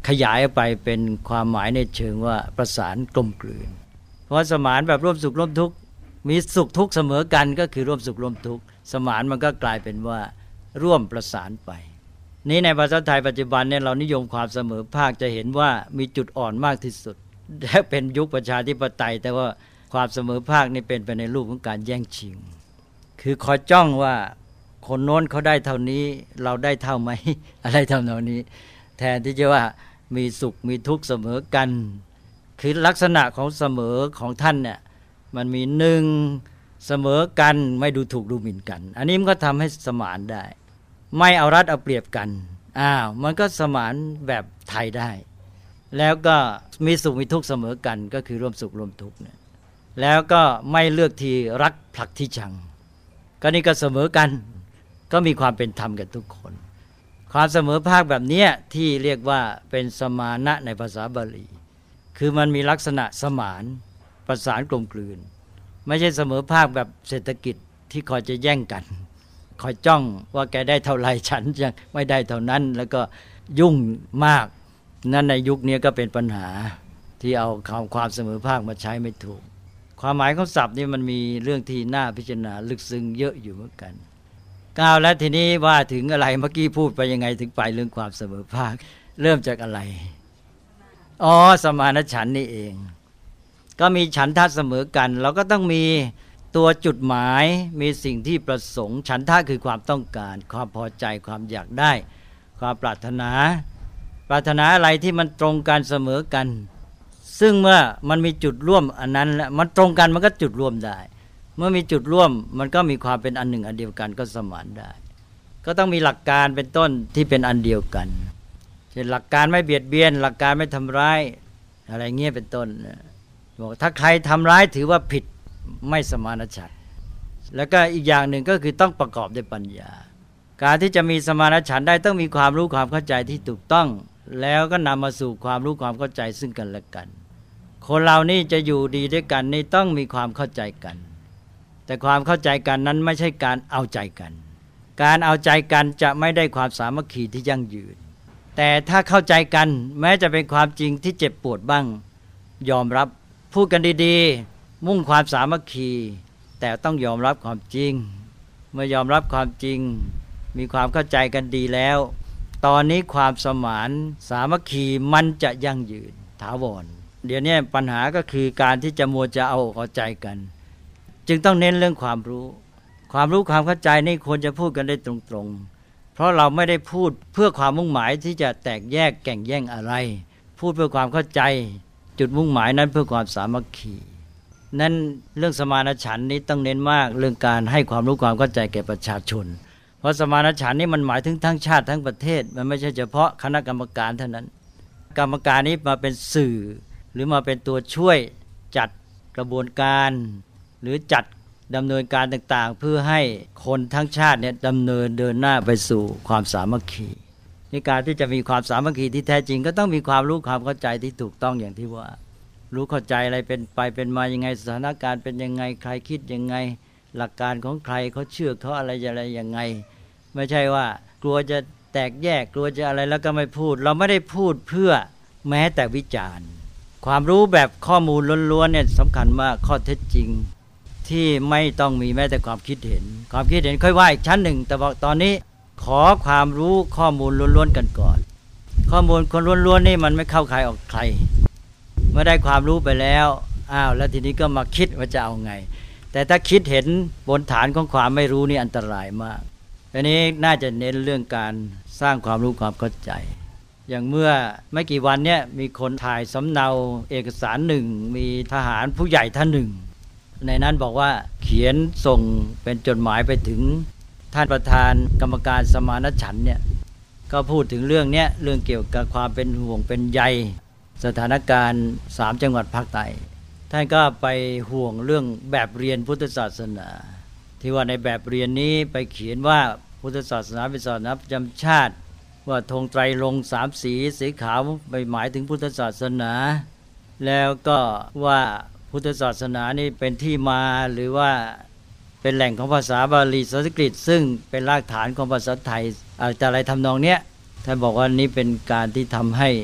ขยายไปเป็นความหมายในเชิงว่าประสานกลมกลืนเพราะสมานแบบร่วมสุขร่วมทุกข์มีสุขทุกข์เสมอกันก็คือร่วมสุขร่วมทุกข์สมานมันก็กลายเป็นว่าร่วมประสานไปนี้ในภาษาไทยปัจจุบันเนี่ยเรานิยมความเสมอภาคจะเห็นว่ามีจุดอ่อนมากที่สุดและเป็นยุคประชาธิปไตยแต่ว่าความเสมอภาคนี่เป็นไปในรูปของการแย่งชิงคือคอยจ้องว่าคนโน้นเขาได้เท่านี้เราได้เท่าไหมอะไรทำนองนี้แทนที่จะว่ามีสุขมีทุกข์เสมอกันคือลักษณะของเสมอของท่านเนี่ยมันมีหนึ่งเสมอกันไม่ดูถูกดูหมิ่นกันอันนี้มันก็ทำให้สมานได้ไม่เอารัดเอาเปรียบกันอ้าวมันก็สมานแบบไทยได้แล้วก็มีสุขมีทุกข์เสมอกันก็คือร่วมสุขร่วมทุกข์เนี่ยแล้วก็ไม่เลือกที่รักผลักที่ชังก็นี่ก็เสมอกันก็มีความเป็นธรรมกันทุกคนความเสมอภาคแบบนี้ที่เรียกว่าเป็นสมานะในภาษาบาลีคือมันมีลักษณะสมานประสานกลมกลืนไม่ใช่เสมอภาคแบบเศรษฐกิจที่คอยจะแย่งกันคอยจ้องว่าแกได้เท่าไรฉันยังไม่ได้เท่านั้นแล้วก็ยุ่งมากนั่นในยุคนี้ก็เป็นปัญหาที่เอาคำความเสมอภาคมาใช้ไม่ถูกความหมายของศัพท์นี่มันมีเรื่องที่น่าพิจารณาลึกซึ้งเยอะอยู่เหมือนกันก้าวแล้วทีนี้ว่าถึงอะไรเมื่อกี้พูดไปยังไงถึงไปเรื่องความเสมอภาคเริ่มจากอะไรอ๋อสมานฉันท์นี่เองก็มีฉันทะเสมอกันเราก็ต้องมีตัวจุดหมายมีสิ่งที่ประสงค์ฉันทะคือความต้องการความพอใจความอยากได้ความปรารถนาปรารถนาอะไรที่มันตรงกันเสมอกันซึ่งเมื่อมันมีจุดร่วมอันนั้นแล้วมันตรงกันมันก็จุดร่วมได้เมื่อมีจุดร่วมมันก็มีความเป็นอันหนึ่งอันเดียวกันก็สมานได้ก็ต้องมีหลักการเป็นต้นที่เป็นอันเดียวกันเช่นหลักการไม่เบียดเบียนหลักการไม่ทำร้ายอะไรเงี้ยเป็นต้นบอกถ้าใครทำร้ายถือว่าผิดไม่สมานฉันท์แล้วก็อีกอย่างหนึ่งก็คือต้องประกอบด้วยปัญญาการที่จะมีสมานฉันท์ได้ต้องมีความรู้ความเข้าใจที่ถูกต้องแล้วก็นำมาสู่ความรู้ความเข้าใจซึ่งกันและกันคนเรานี่จะอยู่ดีด้วยกันนี่ต้องมีความเข้าใจกันแต่ความเข้าใจกันนั้นไม่ใช่การเอาใจกันการเอาใจกันจะไม่ได้ความสามัคคีที่ยั่งยืนแต่ถ้าเข้าใจกันแม้จะเป็นความจริงที่เจ็บปวดบ้างยอมรับพูดกันดีๆมุ่งความสามัคคีแต่ต้องยอมรับความจริงเมื่อยอมรับความจริงมีความเข้าใจกันดีแล้วตอนนี้ความสมานสามัคคีมันจะยั่งยืนถาวรเดี๋ยวนี้ปัญหาก็คือการที่จะมัวจะเอาเอาใจกันจึงต้องเน้นเรื่องความรู้ความรู้ความเข้าใจนี่ควรจะพูดกันได้ตรงๆเพราะเราไม่ได้พูดเพื่อความมุ่งหมายที่จะแตกแยกแก่งแย่งอะไรพูดเพื่อความเข้าใจจุดมุ่งหมายนั้นเพื่อความสามัคคีนั้นเรื่องสมานฉันท์นี้ต้องเน้นมากเรื่องการให้ความรู้ความเข้าใจแก่ประชาชนเพราะสมานฉันท์นี่มันหมายถึงทั้งชาติทั้งประเทศมันไม่ใช่เฉพาะคณะกรรมการเท่านั้นกรรมการนี้มาเป็นสื่อหรือมาเป็นตัวช่วยจัดกระบวนการหรือจัดดำเนินการต่างๆเพื่อให้คนทั้งชาติเนี่ยดำเนินเดินหน้าไปสู่ความสามัคคีในการที่จะมีความสามัคคีที่แท้จริงก็ต้องมีความรู้ความเข้าใจที่ถูกต้องอย่างที่ว่ารู้เข้าใจอะไรเป็นไปเป็นมายังไงสถานการณ์เป็นยังไงใครคิดยังไงหลักการของใครเขาเชื่อเขาอะไรอะไรยังไงไม่ใช่ว่ากลัวจะแตกแยกกลัวจะอะไรแล้วก็ไม่พูดเราไม่ได้พูดเพื่อแม้แต่วิจารณ์ความรู้แบบข้อมูลล้วนๆเนี่ยสำคัญมากข้อเท็จจริงที่ไม่ต้องมีแม้แต่ความคิดเห็นความคิดเห็นค่อยว่าอีกชั้นหนึ่งแต่บอกตอนนี้ขอความรู้ข้อมูลล้วนๆกันก่อนข้อมูลคนล้วนๆนี่มันไม่เข้าใครออกใครเมื่อได้ความรู้ไปแล้วอ้าวแล้วทีนี้ก็มาคิดว่าจะเอาไงแต่ถ้าคิดเห็นบนฐานของความไม่รู้นี่อันตรายมากอันนี้น่าจะเน้นเรื่องการสร้างความรู้ความเข้าใจอย่างเมื่อไม่กี่วันเนี่ยมีคนถ่ายสำเนาเอกสารหนึ่งมีทหารผู้ใหญ่ท่านหนึ่งในนั้นบอกว่าเขียนส่งเป็นจดหมายไปถึงท่านประธานกรรมการสมานฉันท์เนี่ยก็พูดถึงเรื่องเนี้ยเรื่องเกี่ยวกับความเป็นห่วงเป็นใยสถานการณ์สามจังหวัดภาคใต้ท่านก็ไปห่วงเรื่องแบบเรียนพุทธศาสนาที่ว่าในแบบเรียนนี้ไปเขียนว่าพุทธศาสนาเป็นศาสนาประจำชาติว่าธงไตรรงค์สามสีสีขาวไปหมายถึงพุทธศาสนาแล้วก็ว่าพุทธศาสนานี่เป็นที่มาหรือว่าเป็นแหล่งของภาษาบาลีสันสกฤตซึ่งเป็นรากฐานของภาษาไทยอะไรทำนองเนี้ยท่านบอกว่านี้เป็นการที่ทำให้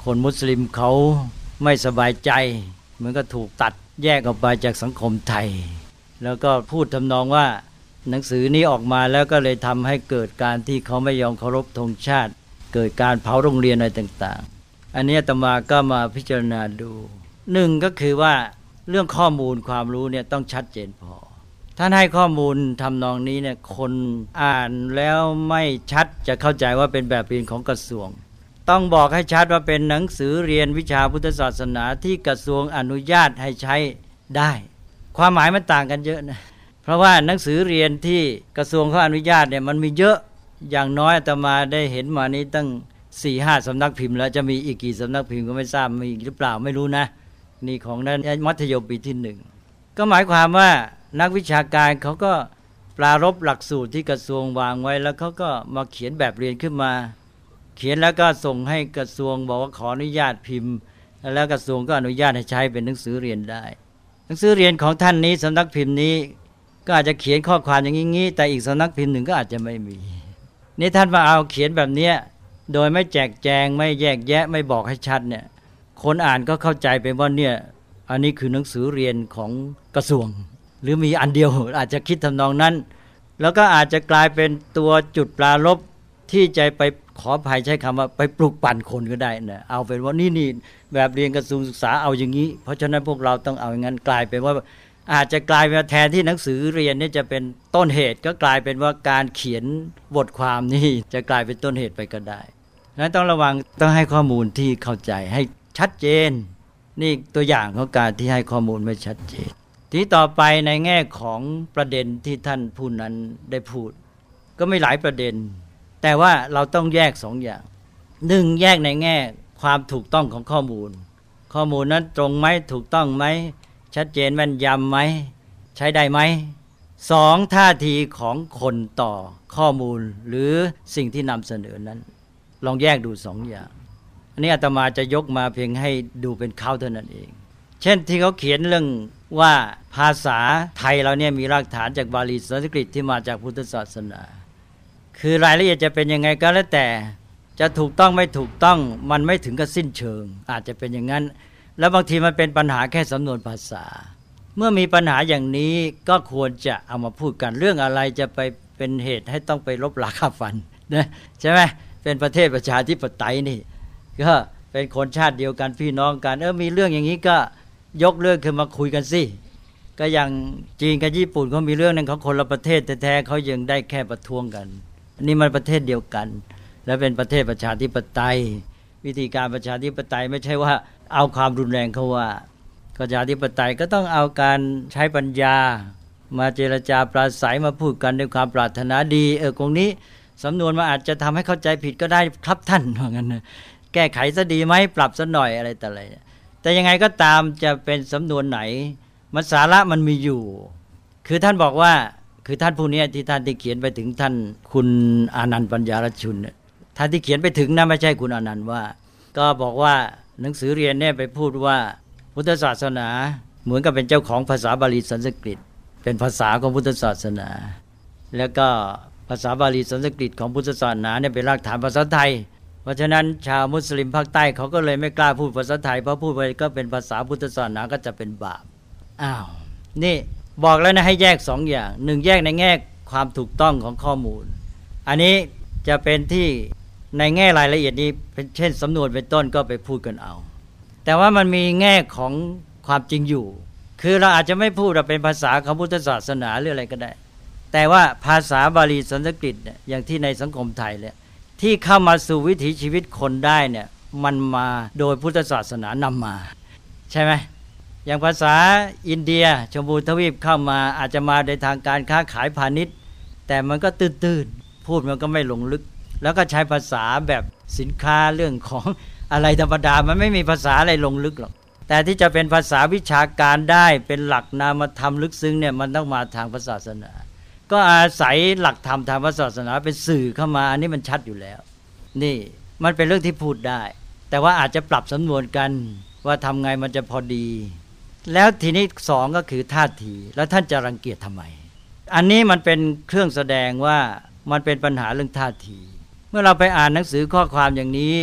คนมุสลิมเขาไม่สบายใจเหมือนก็ถูกตัดแยกออกไปจากสังคมไทยแล้วก็พูดทำนองว่าหนังสือนี้ออกมาแล้วก็เลยทำให้เกิดการที่เขาไม่ยอมเคารพธงชาติเกิดการเผาโรงเรียนอะไรต่างๆอันนี้อาตมาก็มาพิจารณาดูหนึ่งก็คือว่าเรื่องข้อมูลความรู้เนี่ยต้องชัดเจนพอท่านให้ข้อมูลทำนองนี้เนี่ยคนอ่านแล้วไม่ชัดจะเข้าใจว่าเป็นแบบเรียนของกระทรวงต้องบอกให้ชัดว่าเป็นหนังสือเรียนวิชาพุทธศาสนาที่กระทรวงอนุญาตให้ใช้ได้ความหมายมันต่างกันเยอะนะเพราะว่าหนังสือเรียนที่กระทรวงเขาอนุญาตเนี่ยมันมีเยอะอย่างน้อยอาตมาได้เห็นมานี้ตั้ง สี่ห้า สำนักพิมพ์แล้วจะมีอีกกี่สำนักพิมพ์ก็ไม่ทราบมีหรือเปล่าไม่รู้นะนี่ของนั้นมัธยมปีที่หนึ่งก็หมายความว่านักวิชาการเขาก็ปรารภหลักสูตรที่กระทรวงวางไว้แล้วเขาก็มาเขียนแบบเรียนขึ้นมาเขียนแล้วก็ส่งให้กระทรวงบอกว่าขออนุญาตพิมพ์แล้วกระทรวงก็อนุญาตให้ใช้เป็นหนังสือเรียนได้หนังสือเรียนของท่านนี้สำนักพิมพ์นี้ก็อาจจะเขียนข้อความอย่างนี้แต่อีกสำนักพิมพ์หนึ่งก็อาจจะไม่มีนี่ท่านมาเอาเขียนแบบนี้โดยไม่แจกแจงไม่แยกแยะไม่บอกให้ชัดเนี่ยคนอ่านก็เข้าใจไปว่าเนี่ยอันนี้คือหนังสือเรียนของกระทรวงหรือมีอันเดียวอาจจะคิดทำนองนั้นแล้วก็อาจจะกลายเป็นตัวจุดปรารภที่จะไปขออภัยใช้คำว่าไปปลุกปั่นคนก็ได้นะเอาเป็นว่านี่นี่แบบเรียนกระทรวงศึกษาเอาอย่างนี้เพราะฉะนั้นพวกเราต้องเอาอย่างนั้นกลายเป็นว่าอาจจะกลายเป็นแทนที่หนังสือเรียนนี่จะเป็นต้นเหตุก็กลายเป็นว่าการเขียนบทความนี่จะกลายเป็นต้นเหตุไปก็ได้นั้นต้องระวังต้องให้ข้อมูลที่เข้าใจให้ชัดเจนนี่ตัวอย่างของการที่ให้ข้อมูลไม่ชัดเจนทีต่อไปในแง่ของประเด็นที่ท่านผู้นั้นได้พูดก็ไม่หลายประเด็นแต่ว่าเราต้องแยกสองอย่างหนึ่งแยกในแง่ความถูกต้องของข้อมูลข้อมูลนั้นตรงไหมถูกต้องไหมชัดเจนแม่นยำไหมใช้ได้ไหมสองท่าทีของคนต่อข้อมูลหรือสิ่งที่นำเสนอนั้นลองแยกดูสองอย่างอันนี้อาตมาจะยกมาเพียงให้ดูเป็นข้าวเท่านั้นเองเช่นที่เขาเขียนเรื่องว่าภาษาไทยเราเนี่ยมีรากฐานจากบาลีสันสกฤตที่มาจากพุทธศาสนาคือรายละเอียดจะเป็นยังไงก็แล้วแต่จะถูกต้องไม่ถูกต้องมันไม่ถึงกับสิ้นเชิงอาจจะเป็นอย่างนั้นแล้วบางทีมันเป็นปัญหาแค่สำนวนภาษาเมื่อมีปัญหาอย่างนี้ก็ควรจะเอามาพูดกันเรื่องอะไรจะไปเป็นเหตุให้ต้องไปลบหลาฆ่าฟันนะใช่ไหมเป็นประเทศประชาธิปไตยนี่ก็เป็นคนชาติเดียวกันพี่น้องกันเออมีเรื่องอย่างนี้ก็ยกเรื่องขึ้นมาคุยกันสิก็อย่างจีนกับญี่ปุ่นเขามีเรื่องนึงเขาคนละประเทศแท้ๆเขายังได้แค่ประท้วงกันอันนี้มันประเทศเดียวกันและเป็นประเทศประชาธิปไตยวิธีการประชาธิปไตยไม่ใช่ว่าเอาความรุนแรงเขาว่าประชาธิปไตยก็ต้องเอาการใช้ปัญญามาเจรจาปราศัยมาพูดกันด้วยความปรารถนาดีเออตรงนี้สำนวนมันอาจจะทำให้เข้าใจผิดก็ได้ครับท่านว่างั้นนะแก้ไขซะดีไหมปรับซะหน่อยอะไรแต่อะไรแต่ยังไงก็ตามจะเป็นสำนวนไหนมันสาระมันมีอยู่คือท่านบอกว่าคือท่านผู้นี้ที่ท่านที่เขียนไปถึงท่านคุณอานันต์ปัญญารชุนท่านที่เขียนไปถึงนะไม่ใช่คุณอานันต์ว่าก็บอกว่าหนังสือเรียนเนี่ยไปพูดว่าพุทธศาสนาเหมือนกับเป็นเจ้าของภาษาบาลีสันสกฤตเป็นภาษาของพุทธศาสนาแล้วก็ภาษาบาลีสันสกฤตของพุทธศาสนาเนี่ยเป็นรากฐานภาษาไทยเพราะฉะนั้นชาวมุสลิมภาคใต้เขาก็เลยไม่กล้าพูดภาษาไทยเพราะพูดไปก็เป็นภาษาพุทธศาสนาก็จะเป็นบาปอ้าวนี่บอกแล้วนะให้แยกสองอย่างหนึ่งแยกในแง่ความถูกต้องของข้อมูลอันนี้จะเป็นที่ในแง่รายละเอียดนี้เช่นสำนวนเป็นต้นก็ไปพูดกันเอาแต่ว่ามันมีแง่ของความจริงอยู่คือเราอาจจะไม่พูดว่าเป็นภาษาของพุทธศาสนาหรืออะไรก็ได้แต่ว่าภาษาบาลีสันสกฤตเนี่ยอย่างที่ในสังคมไทยเนี่ยที่เข้ามาสู่วิถีชีวิตคนได้เนี่ยมันมาโดยพุทธศาสนานำมาใช่ไหมอย่างภาษาอินเดียชมพูทวีปเข้ามาอาจจะมาในทางการค้าขายพาณิชย์แต่มันก็ตื้นๆพูดมันก็ไม่ลงลึกแล้วก็ใช้ภาษาแบบสินค้าเรื่องของอะไรธรรมดามันไม่มีภาษาอะไรลงลึกหรอกแต่ที่จะเป็นภาษาวิชาการได้เป็นหลักนามธรรมลึกซึ้งเนี่ยมันต้องมาทางศาสนาก็อาศัยหลักธรรมทางศาสนาเป็นสื่อเข้ามาอันนี้มันชัดอยู่แล้วนี่มันเป็นเรื่องที่พูดได้แต่ว่าอาจจะปรับสำนวนกันว่าทำไงมันจะพอดีแล้วทีนี้สองก็คือท่าทีแล้วท่านจะรังเกียจทำไมอันนี้มันเป็นเครื่องแสดงว่ามันเป็นปัญหาเรื่องท่าทีเมื่อเราไปอ่านหนังสือข้อความอย่างนี้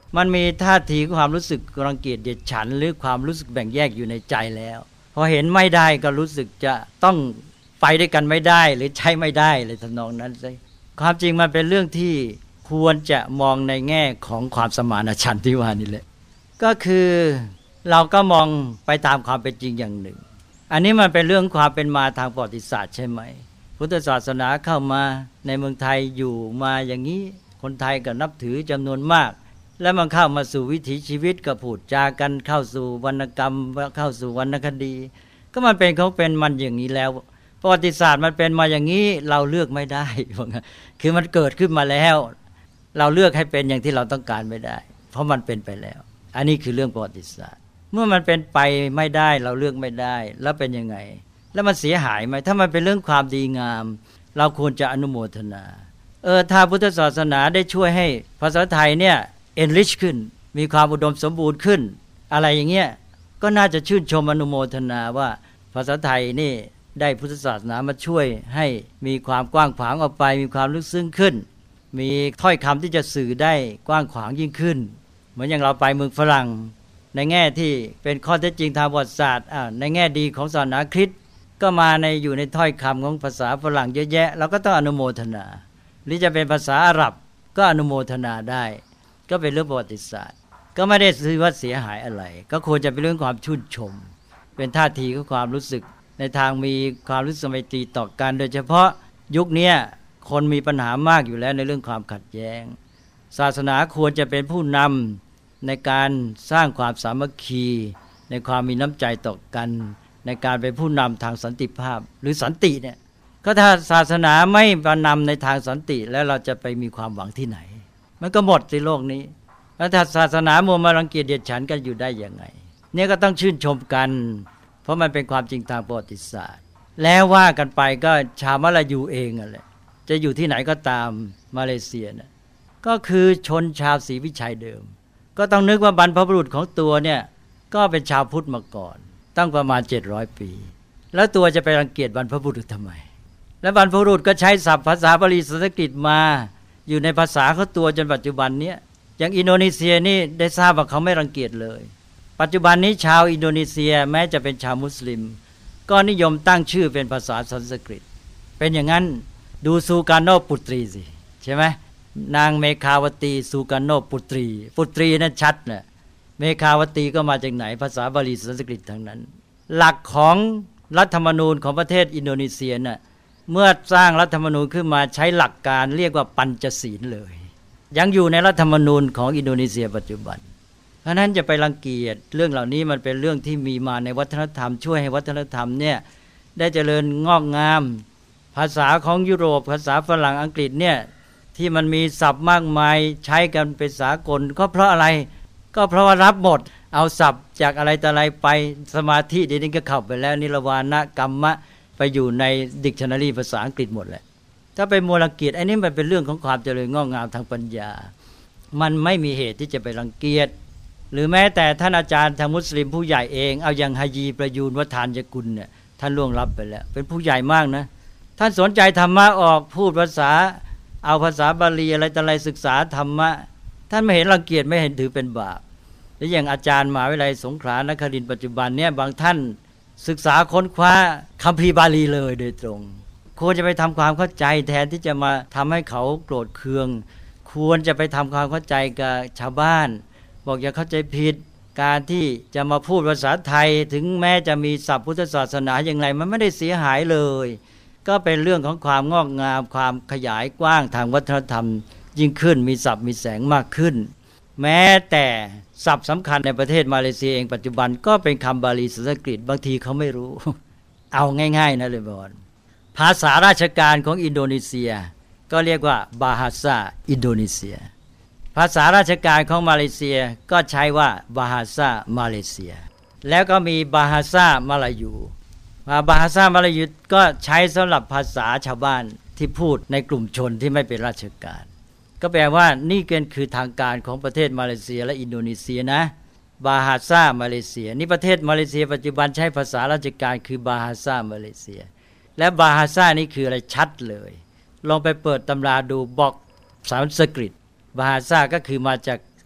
มันมีท่าทีความรู้สึกรังเกียจเดียดฉันหรือความรู้สึกแบ่งแยกอยู่ในใจแล้วพอเห็นไม่ได้ก็รู้สึกจะต้องไปด้วยกันไม่ได้หรือใช้ไม่ได้เลยทำนองนั้นใช่ความจริงมันเป็นเรื่องที่ควรจะมองในแง่ของความสมานฉันท์ที่ว่านี่แหละก็คือเราก็มองไปตามความเป็นจริงอย่างหนึ่งอันนี้มันเป็นเรื่องความเป็นมาทางประวัติศาสตร์ใช่ไหมพุทธศาสนาเข้ามาในเมืองไทยอยู่มาอย่างนี้คนไทยก็นับถือจำนวนมากแล้วมันเข้ามาสู่วิถีชีวิตก็พูดจากันเข้าสู่วรรณกรรมเข้าสู่วรรณคดีก็มันเป็นเขาเป็นมันอย่างนี้แล้วประวัติศาสตร์มันเป็นมาอย่างนี้เราเลือกไม่ได้คือมันเกิดขึ้นมาแล้วเราเลือกให้เป็นอย่างที่เราต้องการไม่ได้เพราะมันเป็นไปแล้วอันนี้คือเรื่องประวัติศาสตร์เมื่อมันเป็นไปไม่ได้เราเลือกไม่ได้แล้วเป็นยังไงแล้วมันเสียหายไหมถ้ามันเป็นเรื่องความดีงามเราควรจะอนุโมทนาเออถ้าพุทธศาสนาได้ช่วยให้ภาษาไทยเนี่ย enrich ขึ้นมีความอุดมสมบูรณ์ขึ้นอะไรอย่างเงี้ยก็น่าจะชื่นชมอนุโมทนาว่าภาษาไทยนี่ได้พุทธศาสนามาช่วยให้มีความกว้างขวางออกไปมีความลึกซึ้งขึ้นมีถ้อยคำที่จะสื่อได้กว้างขวางยิ่งขึ้นเหมือนอย่างเราไปเมืองฝรั่งในแง่ที่เป็นข้อเท็จจริงทางประวัติศาสตร์ในแง่ดีของศาสนาคริสต์ก็มาในอยู่ในถ้อยคำของภาษาฝรั่งเยอะแยะเราก็ต้องอนุโมทนาหรือจะเป็นภาษาอาหรับก็อนุโมทนาได้ก็เป็นเรื่องประวัติศาสตร์ก็ไม่ได้ถือว่าเสียหายอะไรก็ควรจะเป็นเรื่องความชื่นชมเป็นท่าทีของความรู้สึกในทางมีความรู้สึกไมตรีต่อกันโดยเฉพาะยุคนี้คนมีปัญหามากอยู่แล้วในเรื่องความขัดแย้งศาสนาควรจะเป็นผู้นำในการสร้างความสามัคคีในความมีน้ำใจต่อกันในการเป็นผู้นำทางสันติภาพหรือสันติเนี่ยก็ถ้าศาสนาไม่ประนำในทางสันติแล้วเราจะไปมีความหวังที่ไหนมันก็หมดในโลกนี้แล้วถ้าศาสนามัวมารังเกียจเดียดฉันกันอยู่ได้ยังไงเนี่ยก็ต้องชื่นชมกันเพราะมันเป็นความจริงทางประวัติศาสตร์แล้วว่ากันไปก็ชาวมลายูเองอะไรจะอยู่ที่ไหนก็ตามมาเลเซียนะก็คือชนชาวศรีวิชัยเดิมก็ต้องนึกว่าบรรพบุรุษของตัวเนี่ยก็เป็นชาวพุทธมาก่อนตั้งประมาณเจ็ดร้อยปีแล้วตัวจะไปรังเกียจบรรพบุรุษทำไมและบรรพบุรุษก็ใช้ศัพท์ภาษาบาลีสันสกฤตมาอยู่ในภาษาเขาตัวจนปัจจุบันนี้อย่างอินโดนีเซียนี่ได้ทราบว่าเขาไม่รังเกียจเลยปัจจุบันนี้ชาวอินโดนีเซียแม้จะเป็นชาวมุสลิมก็นิยมตั้งชื่อเป็นภาษาสันสกฤตเป็นอย่างนั้นดูซูการโนปุตรีสิใช่ไหมนางเมฆาวตีซูการโนปุตรีปุตรีนั้นชัดนะเมฆาวตีก็มาจากไหนภาษาบาลีสันสกฤตทั้งนั้นหลักของรัฐธรรมนูญของประเทศอินโดนีเซียน่ะเมื่อสร้างรัฐธรรมนูญขึ้นมาใช้หลักการเรียกว่าปัญจศีลเลยยังอยู่ในรัฐธรรมนูญของอินโดนีเซียปัจจุบันเพราะนั้นจะไปรังเกียจเรื่องเหล่านี้มันเป็นเรื่องที่มีมาในวัฒนธรรมช่วยให้วัฒนธรรมเนี่ยได้เจริญงอกงามภาษาของยุโรปภาษาฝรั่งอังกฤษเนี่ยที่มันมีศัพท์มากมายใช้กันเป็นสากลก็เพราะอะไรก็เพราะว่ารับหมดเอาศัพท์จากอะไรต่ออะไรไปสมาธิเดี๋ยวนี้ก็เข้าไปแล้วนิรวานะกรรมะไปอยู่ในดิกชันนารีภาษาอังกฤษหมดแหละถ้าไปมัวรังเกียจไอ้นี่มันเป็นเรื่องของความเจริญงอกงามทางปัญญามันไม่มีเหตุที่จะไปรังเกียจหรือแม้แต่ท่านอาจารย์ทางมุสลิมผู้ใหญ่เองเอาอย่างฮายีประยูนวัฒานยกุลเนี่ยท่านล่วงลับไปแล้วเป็นผู้ใหญ่มากนะท่านสนใจธรรมะออกพูดภาษาเอาภาษาบาลีอะไรต่ออะไรศึกษาธรรมะท่านไม่เห็นรังเกียจไม่เห็นถือเป็นบาปหรืออย่างอาจารย์มหาวิทยาลัยสงขลานครินทร์ปัจจุบันเนี่ยบางท่านศึกษาค้นคว้าคัมภีร์บาลีเลยโดยตรงควรจะไปทำความเข้าใจแทนที่จะมาทำให้เขาโกรธเคืองควรจะไปทำความเข้าใจกับชาวบ้านบอกอย่าเข้าใจผิดการที่จะมาพูดภาษาไทยถึงแม้จะมีศัพท์พุทธศาสนาอย่างไรมันไม่ได้เสียหายเลยก็เป็นเรื่องของความงอกงามความขยายกว้างทางวัฒนธรรมยิ่งขึ้นมีศัพท์มีแสงมากขึ้นแม้แต่ศัพท์สำคัญในประเทศมาเลเซียเองปัจจุบันก็เป็นคำบาลีสันสกฤตบางทีเขาไม่รู้ เอาง่ายๆนะเลยบอลภาษาราชการของอินโดนีเซียก็เรียกว่าบาฮาซาอินโดนีเซียภาษาราชการของมาเลเซียก็ใช้ว่าบาฮาซามาเลเซียแล้วก็มีบาฮาซามาลายูบาฮาซามาลายูก็ใช้สำหรับภาษาชาวบ้านที่พูดในกลุ่มชนที่ไม่เป็นราชการก็แปลว่านี่เกินคือทางการของประเทศมาเลเซียและอินโดนีเซียนะบาฮาซามาเลเซียนี่ประเทศมาเลเซียปัจจุบันใช้ภาษาราชการคือบาฮาซามาเลเซียและบาฮาซานี่คืออะไรชัดเลยลองไปเปิดตำราดูบอกสันสกฤตบาฮาซาก็คือมาจาก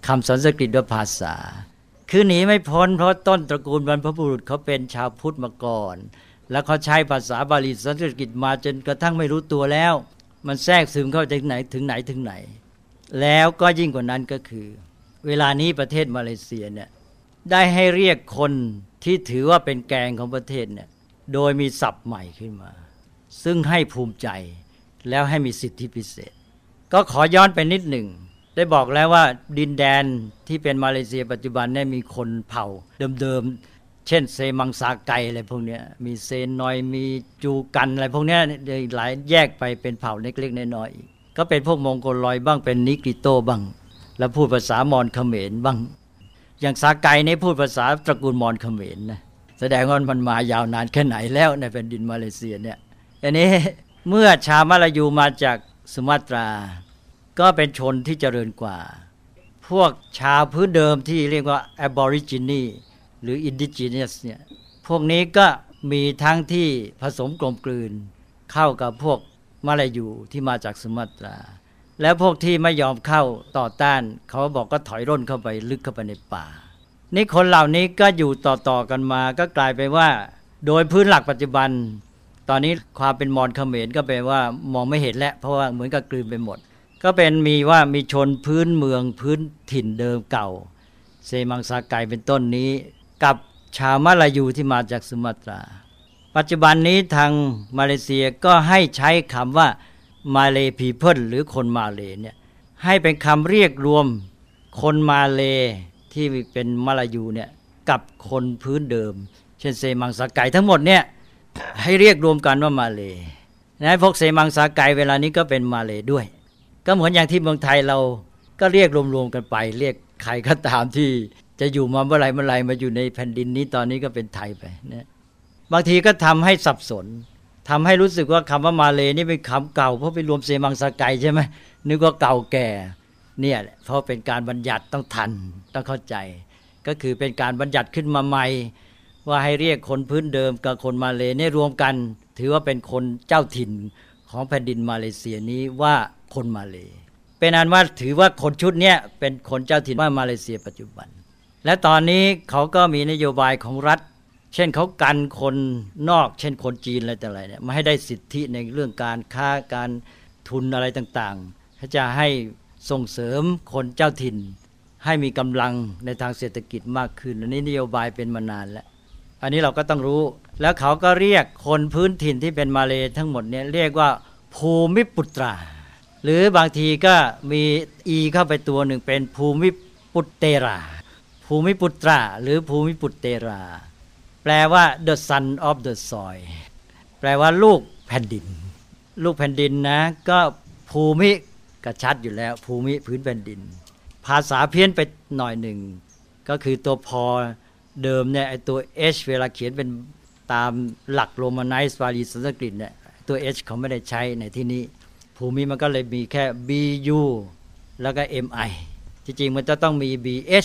คำสันสกฤตด้วยภาษาคือหนีไม่พ้นเพราะต้นตระกูลบรรพบุรุษเขาเป็นชาวพุทธมาก่อนแล้วเขาใช้ภาษาบาลีสันสกฤตมาจนกระทั่งไม่รู้ตัวแล้วมันแทรกซึมเข้าถึงไหนถึงไหนถึงไหนแล้วก็ยิ่งกว่านั้นก็คือเวลานี้ประเทศมาเลเซียเนี่ยได้ให้เรียกคนที่ถือว่าเป็นแกนของประเทศเนี่ยโดยมีศัพท์ใหม่ขึ้นมาซึ่งให้ภูมิใจแล้วให้มีสิทธิพิเศษก็ขอย้อนไปนิดหนึ่งได้บอกแล้วว่าดินแดนที่เป็นมาเลเซียปัจจุบันเนี่ยมีคนเผ่าเดิมๆเช่นเซมังซาไกอะไรพวกนี้มีเซนนอยมีจูกันอะไรพวกนี้หลายแยกไปเป็นเผ่าเล็กๆน้อยๆก็เป็นพวกมองโกลอยบ้างเป็นนิกริโตบ้างแล้วพูดภาษามอญเขมรบ้างอย่างซาไกนี่พูดภาษาตระกูลมอญเขมรนะแสดงว่ามันมายาวนานแค่ไหนแล้วในแผ่นดินมาเลเซียเนี่ยอันนี้เมื่อชาวมลายูมาจากสุมาตราก็เป็นชนที่เจริญกว่าพวกชาวพื้นเดิมที่เรียกว่า Aborigine หรือ Indigenous เนี่ยพวกนี้ก็มีทั้งที่ผสมกลมกลืนเข้ากับพวกมลายูที่มาจากสุมาตราแล้วพวกที่ไม่ยอมเข้าต่อต้านเขาบอกก็ถอยร่นเข้าไปลึกเข้าไปในป่านี่คนเหล่านี้ก็อยู่ต่อๆกันมาก็กลายไปว่าโดยพื้นหลักปัจจุบันตอนนี้ความเป็นมอญเขมรก็แปลว่ามองไม่เห็นแล้วเพราะว่าเหมือนกับกลืนไปหมดก็เป็นมีว่ามีชนพื้นเมืองพื้นถิ่นเดิมเก่าเซมังซาไกเป็นต้นนี้กับชาวมลายูที่มาจากสุมาตราปัจจุบันนี้ทางมาเลเซียก็ให้ใช้คำว่ามาเลพีเพิลหรือคนมาเลเนี่ยให้เป็นคำเรียกรวมคนมาเลที่เป็นมลายูเนี่ยกับคนพื้นเดิมเช่นเซมังซาไกทั้งหมดเนี่ยให้เรียกรวมกันว่ามาเลนะพวกเซมังซาไกเวลานี้ก็เป็นมาเลด้วยก็เหมือนอย่างที่เมืองไทยเราก็เรียกรวมๆกันไปเรียกใครก็ตามที่จะอยู่มาเมื่อไรเมื่อไรมาอยู่ในแผ่นดินนี้ตอนนี้ก็เป็นไทยไปนะบางทีก็ทำให้สับสนทำให้รู้สึกว่าคำว่ามาเลนี่เป็นคำเก่าเพราะไปรวมเซมังซาไกใช่ไหมนึกว่าเก่าแก่เนี่ยเพราะเป็นการบัญญัติต้องทันต้องเข้าใจก็คือเป็นการบัญญัติขึ้นมาใหม่ว่าให้เรียกคนพื้นเดิมกับคนมาเลนี่รวมกันถือว่าเป็นคนเจ้าถิ่นของแผ่นดินมาเลเซียนี้ว่าคนมาเลเป็นอันว่าถือว่าคนชุดนี้เป็นคนเจ้าถิ่นว่ามาเลเซียปัจจุบันและตอนนี้เขาก็มีนโยบายของรัฐเช่นเขากันคนนอกเช่นคนจีนอะไรต่างๆเนี่ยมาให้ได้สิทธิในเรื่องการค้าการทุนอะไรต่างๆเขาจะให้ส่งเสริมคนเจ้าถิ่นให้มีกำลังในทางเศรษฐกิจมากขึ้นอันนี้นโยบายเป็นมานานแล้วอันนี้เราก็ต้องรู้แล้วเขาก็เรียกคนพื้นถิ่นที่เป็นมาเลทั้งหมดเนี่ยเรียกว่าภูมิปุตราหรือบางทีก็มีอีเข้าไปตัวหนึ่งเป็นภูมิปุตเตราภูมิปุตราหรือภูมิปุตเตราแปลว่า the son of the soil แปลว่าลูกแผ่นดินลูกแผ่นดินนะก็ภูมิกระชัดอยู่แล้วภูมิพื้นแผ่นดินภาษาเพี้ยนไปหน่อยหนึ่งก็คือตัวพอเดิมเนี่ยไอตัว h เวลาเขียนเป็นตามหลักโรมาไนซ์บาลีสันสกฤตเนี่ยตัว h เขาไม่ได้ใช้ในที่นี้ภูมิมันก็เลยมีแค่ bu แล้วก็ mi จริงๆมันจะต้องมี bh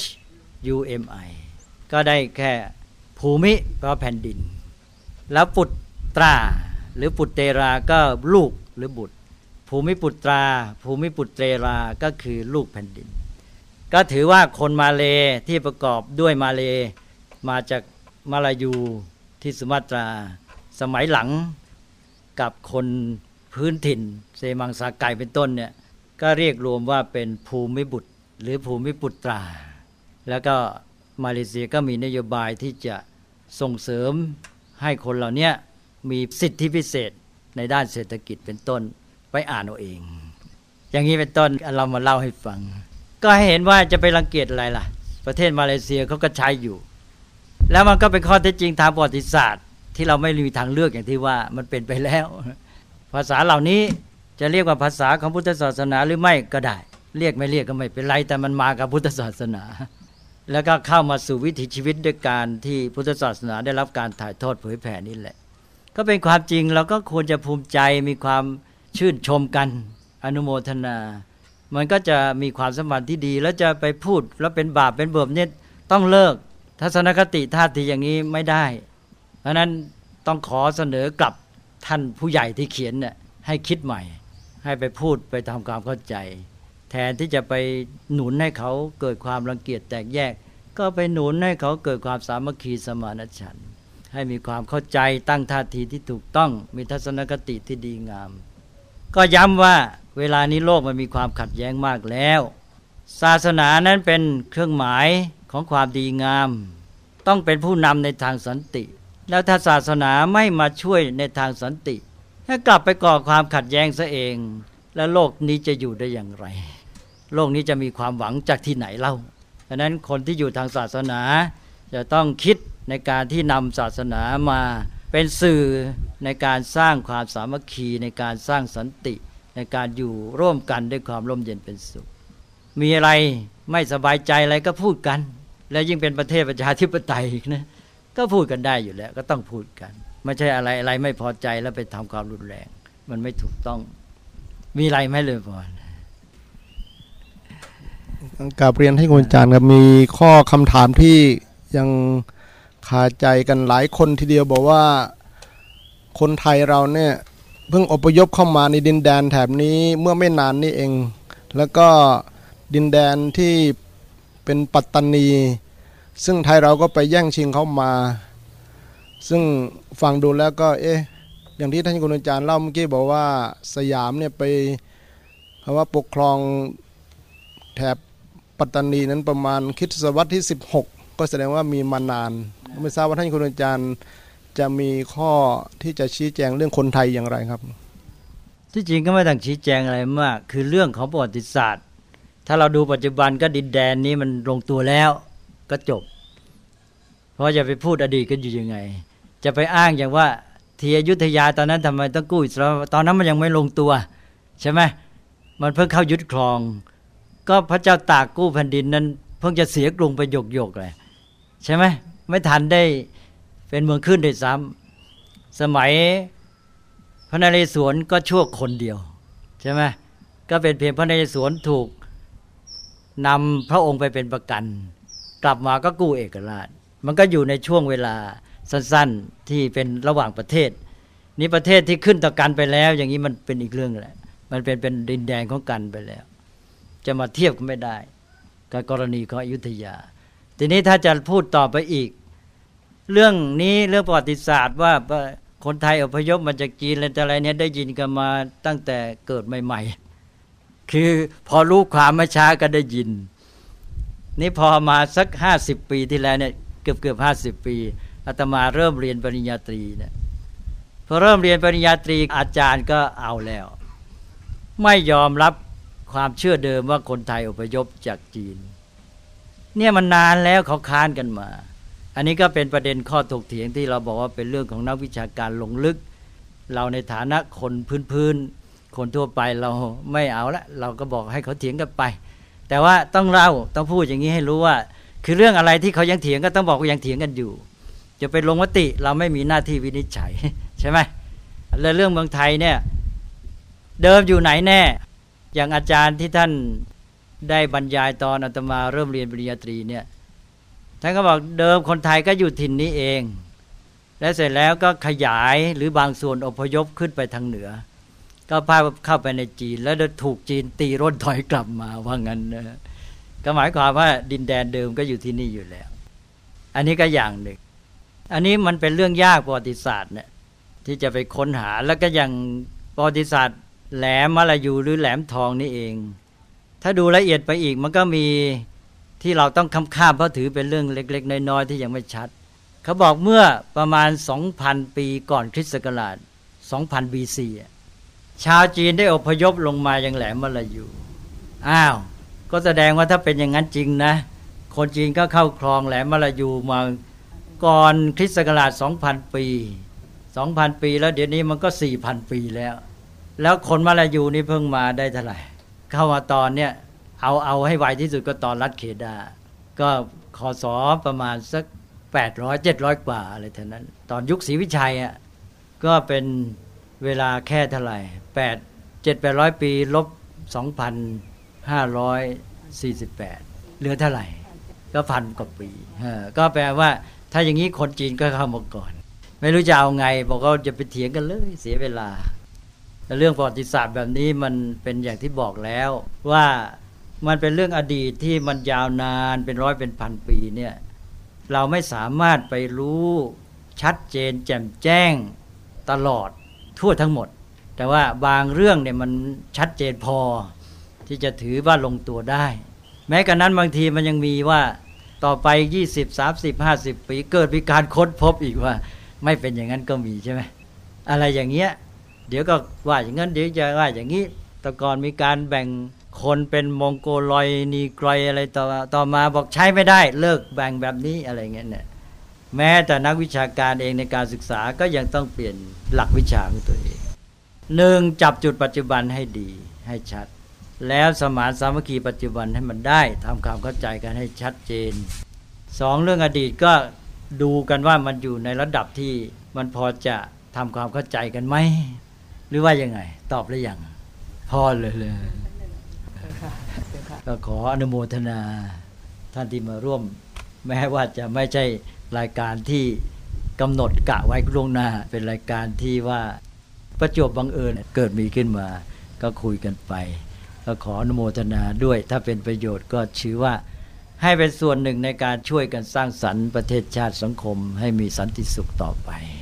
umi ก็ได้แค่ภูมิแปลว่าแผ่นดินแล้วปุตตราหรือปุตเตราก็ลูกหรือบุตรภูมิปุตราภูมิปุตเตราก็คือลูกแผ่นดินก็ถือว่าคนมาเลที่ประกอบด้วยมาเลมาจากมาลายูที่สุมาตราสมัยหลังกับคนพื้นถิ่นเซมังซาไกเป็นต้นเนี่ยก็เรียกรวมว่าเป็นภูมิบุตรหรือภูมิปุตราแล้วก็มาเลเซียก็มีนโยบายที่จะส่งเสริมให้คนเหล่านี้มีสิทธิพิเศษในด้านเศรษฐกิจเป็นต้นไปอ่านเอาเองอย่างนี้เป็นต้นเรามาเล่าให้ฟังก็ให้เห็นว่าจะไปรังเกียจอะไรล่ะประเทศมาเลเซียเขาก็ใช้อยู่แล้วมันก็เป็นข้อเท็จจริงทางประวัติศาสตร์ที่เราไม่มีทางเลือกอย่างที่ว่ามันเป็นไปแล้วภาษาเหล่านี้จะเรียกว่าภาษาของพุทธศาสนาหรือไม่ก็ได้เรียกไม่เรียกก็ไม่เป็นไรแต่มันมากับพุทธศาสนาแล้วก็เข้ามาสู่วิถีชีวิตด้วยการที่พุทธศาสนาได้รับการถ่ายทอดเผยแผ่นี่แหละก็เป็นความจริงเราก็ควรจะภูมิใจมีความชื่นชมกันอนุโมทนามันก็จะมีความสัมพันธ์ที่ดีแล้วจะไปพูดแล้วเป็นบาปเป็นบาปเนี่ยต้องเลิกทัศนคติท่าทีอย่างนี้ไม่ได้เพราะนั้นต้องขอเสนอกลับท่านผู้ใหญ่ที่เขียนเนี่ยให้คิดใหม่ให้ไปพูดไปทำความเข้าใจแทนที่จะไปหนุนให้เขาเกิดความรังเกียจแตกแยกก็ไปหนุนให้เขาเกิดความสามัคคีสมานฉันท์ให้มีความเข้าใจตั้งท่าทีที่ถูกต้องมีทัศนคติที่ดีงามก็ย้ำว่าเวลานี้โลกมันมีความขัดแย้งมากแล้วศาสนานั้นเป็นเครื่องหมายของความดีงามต้องเป็นผู้นำในทางสันติแล้วถ้าศาสนาไม่มาช่วยในทางสันติให้กลับไปก่อความขัดแย้งซะเองแล้วโลกนี้จะอยู่ได้อย่างไรโลกนี้จะมีความหวังจากที่ไหนเล่าดังนั้นคนที่อยู่ทางศาสนาจะต้องคิดในการที่นำศาสนามาเป็นสื่อในการสร้างความสามัคคีในการสร้างสันติในการอยู่ร่วมกันด้วยความร่มเย็นเป็นสุขมีอะไรไม่สบายใจอะไรก็พูดกันและยิ่งเป็นประเทศประชาธิปไตยอีกนะก็พูดกันได้อยู่แล้วก็ต้องพูดกันไม่ใช่อะไรอะไรไม่พอใจแล้วไปทำความรุนแรงมันไม่ถูกต้องมีอะไรไหมเลยพรกราบเรียนให้คุณอาจารย์ครับมีข้อคำถามที่ยังคาใจกันหลายคนทีเดียวบอกว่าคนไทยเราเนี่ยเพิ่งอพยพเข้ามาในดินแดนแถบนี้เมื่อไม่นานนี้เองแล้วก็ดินแดนที่เป็นปัตตานีซึ่งไทยเราก็ไปแย่งชิงเข้ามาซึ่งฟังดูแล้วก็เอ๊ะอย่างที่ท่านคุณอาจารย์เล่าเมื่อกี้บอกว่าสยามเนี่ยไปเพราะว่าปกครองแถบปัตตานีนั้นประมาณคริสตศตวรรษที่สิบหกก็แสดงว่ามีมานานไม่ทราบว่าท่านคุณอาจารย์จะมีข้อที่จะชี้แจงเรื่องคนไทยอย่างไรครับที่จริงก็ไม่ต้องชี้แจงอะไรมากคือเรื่องของประวัติศาสตร์ถ้าเราดูปัจจุบันก็ดินแดนนี้มันลงตัวแล้วก็จบเพราะจะไปพูดอดีตกันอยู่ยังไงจะไปอ้างอย่างว่าที่อยุธยาตอนนั้นทำไมต้องกู้อิสราเอลตอนนั้นมันยังไม่ลงตัวใช่ไหมมันเพิ่งเข้ายึดครองก็พระเจ้าตากกู้แผ่นดินนั้นเพิ่งจะเสียกรุงไปหยกๆเลยใช่ไหมไม่ทันได้เป็นเมืองขึ้นด้วยซ้ำสมัยพระนเรศวรก็ชั่วคนเดียวใช่ไหมก็เป็นเพียงพระนเรศวรถูกนำพระองค์ไปเป็นประกันกลับมาก็กู้เอกราชมันก็อยู่ในช่วงเวลาสั้นๆที่เป็นระหว่างประเทศนี้ประเทศที่ขึ้นต่อกันไปแล้วอย่างนี้มันเป็นอีกเรื่องแหละมันเป็นเป็นดินแดนของกันไปแล้วจะมาเทียบกันไม่ได้กับกรณีของอยุธยาทีนี้ถ้าจะพูดต่อไปอีกเรื่องนี้เรื่องประวัติศาสตร์ว่าคนไทยอพยพมาจากจีนอะไรแต่อะไรเนี่ยได้ยินกันมาตั้งแต่เกิดใหม่ๆคือพอรู้ความไม่ช้าก็ได้ยินนี่พอมาสักห้าสิบปีที่แล้วเนี่ยเกือบเกือบห้าสิบปีอาตมาเริ่มเรียนปริญญาตรีเนี่ยพอเริ่มเรียนปริญญาตรีอาจารย์ก็เอาแล้วไม่ยอมรับความเชื่อเดิมว่าคนไทยอพยพจากจีนเนี่ยมันนานแล้วเขาค้านกันมาอันนี้ก็เป็นประเด็นข้อถกเถียงที่เราบอกว่าเป็นเรื่องของนักวิชาการลงลึกเราในฐานะคนพื้นๆคนทั่วไปเราไม่เอาละเราก็บอกให้เขาเถียงกันไปแต่ว่าต้องเล่าต้องพูดอย่างนี้ให้รู้ว่าคือเรื่องอะไรที่เขายังเถียงก็ต้องบอกว่ายังเถียงกันอยู่จะไปลงมติเราไม่มีหน้าที่วินิจฉัยใช่ไหมแล้วเรื่องเมืองไทยเนี่ยเดิมอยู่ไหนแน่อย่างอาจารย์ที่ท่านได้บรรยายตอนอาตมาเริ่มเรียนปริญญาตรีเนี่ยท่านก็บอกเดิมคนไทยก็อยู่ถิ่นนี้เองและเสร็จแล้วก็ขยายหรือบางส่วนอพยพขึ้นไปทางเหนือก็พาเข้าไปในจีนแล้วถูกจีนตีร่นถอยกลับมาว่างั้นนะก็หมายความว่าดินแดนเดิมก็อยู่ที่นี่อยู่แล้วอันนี้ก็อย่างหนึ่งอันนี้มันเป็นเรื่องยากประวัติศาสตร์เนี่ยที่จะไปค้นหาแล้วก็อย่างประวัติศาสตร์แหลมมลายูหรือแหลมทองนี่เองถ้าดูละเอียดไปอีกมันก็มีที่เราต้องค้ำข้ามเพราะถือเป็นเรื่องเล็กๆน้อยๆที่ยังไม่ชัดเขาบอกเมื่อประมาณ สองพัน ปีก่อนคริสต์ศักราช สองพัน บี ซี ชาวจีนได้อพยพลงมายังแหลมมลายูอ้าวก็แสดงว่าถ้าเป็นอย่างนั้นจริงนะคนจีนก็เข้าครองแหลมมลายูมาก่อนคริสต์ศักราช สองพัน ปี สองพัน ปีแล้วเดี๋ยวนี้มันก็ สี่พัน ปีแล้วแล้วคนมลายูนี่เพิ่งมาได้เท่าไหร่เข้ามาตอนเนี้ยเอาเอาให้ไวที่สุดก็ตอนรัฐเคดาก็คศประมาณสักแปดร้อย เจ็ดร้อยกว่าอะไรเท่านั้นตอนยุคศรีวิชัยอ่ะก็เป็นเวลาแค่เท่าไหร่แปด เจ็ด แปดร้อยปีลบ สองพันห้าร้อยสี่สิบแปด เหลือเท่าไหร่ก็พันกว่าปีก็แปลว่าถ้าอย่างนี้คนจีนก็เข้ามาก่อนไม่รู้จะเอาไงบอกว่าจะไปเถียงกันเลยเสียเวลาแต่เรื่องประวัติศาสตร์แบบนี้มันเป็นอย่างที่บอกแล้วว่ามันเป็นเรื่องอดีตที่มันยาวนานเป็นร้อยเป็นพันปีเนี่ยเราไม่สามารถไปรู้ชัดเจนแจ่มแจ้งตลอดทั่วทั้งหมดแต่ว่าบางเรื่องเนี่ยมันชัดเจนพอที่จะถือว่าลงตัวได้แม้กระนั้นบางทีมันยังมีว่าต่อไปยี่สิบ สามสิบ ห้าสิบปีเกิดมีการค้นพบอีกว่าไม่เป็นอย่างนั้นก็มีใช่ไหมอะไรอย่างเงี้ยเดี๋ยวก็ว่าอย่างนั้นเดี๋ยวจะว่าอย่างนี้แต่ก่อนมีการแบ่งคนเป็นมองโกลอยนีไกรอะไรต่อต่อมาบอกใช้ไม่ได้เลิกแบ่งแบบนี้อะไรเงี้ยเนี่ยแม้แต่นักวิชาการเองในการศึกษาก็ยังต้องเปลี่ยนหลักวิชาของตัวเองหนึ่งจับจุดปัจจุบันให้ดีให้ชัดแล้วสมานสามัคคีปัจจุบันให้มันได้ทำความเข้าใจกันให้ชัดเจนสองเรื่องอดีตก็ดูกันว่ามันอยู่ในระดับที่มันพอจะทำความเข้าใจกันไหมหรือว่ายังไงตอบหรือยังพอเลยเลยก็ขออนุโมทนาท่านที่มาร่วมแม้ว่าจะไม่ใช่รายการที่กำหนดกะไว้ล่วงหน้าเป็นรายการที่ว่าประจวบบังเอิญเกิดมีขึ้นมาก็คุยกันไปก็ขออนุโมทนาด้วยถ้าเป็นประโยชน์ก็ชื่อว่าให้เป็นส่วนหนึ่งในการช่วยกันสร้างสรรค์ประเทศชาติสังคมให้มีสันติสุขต่อไป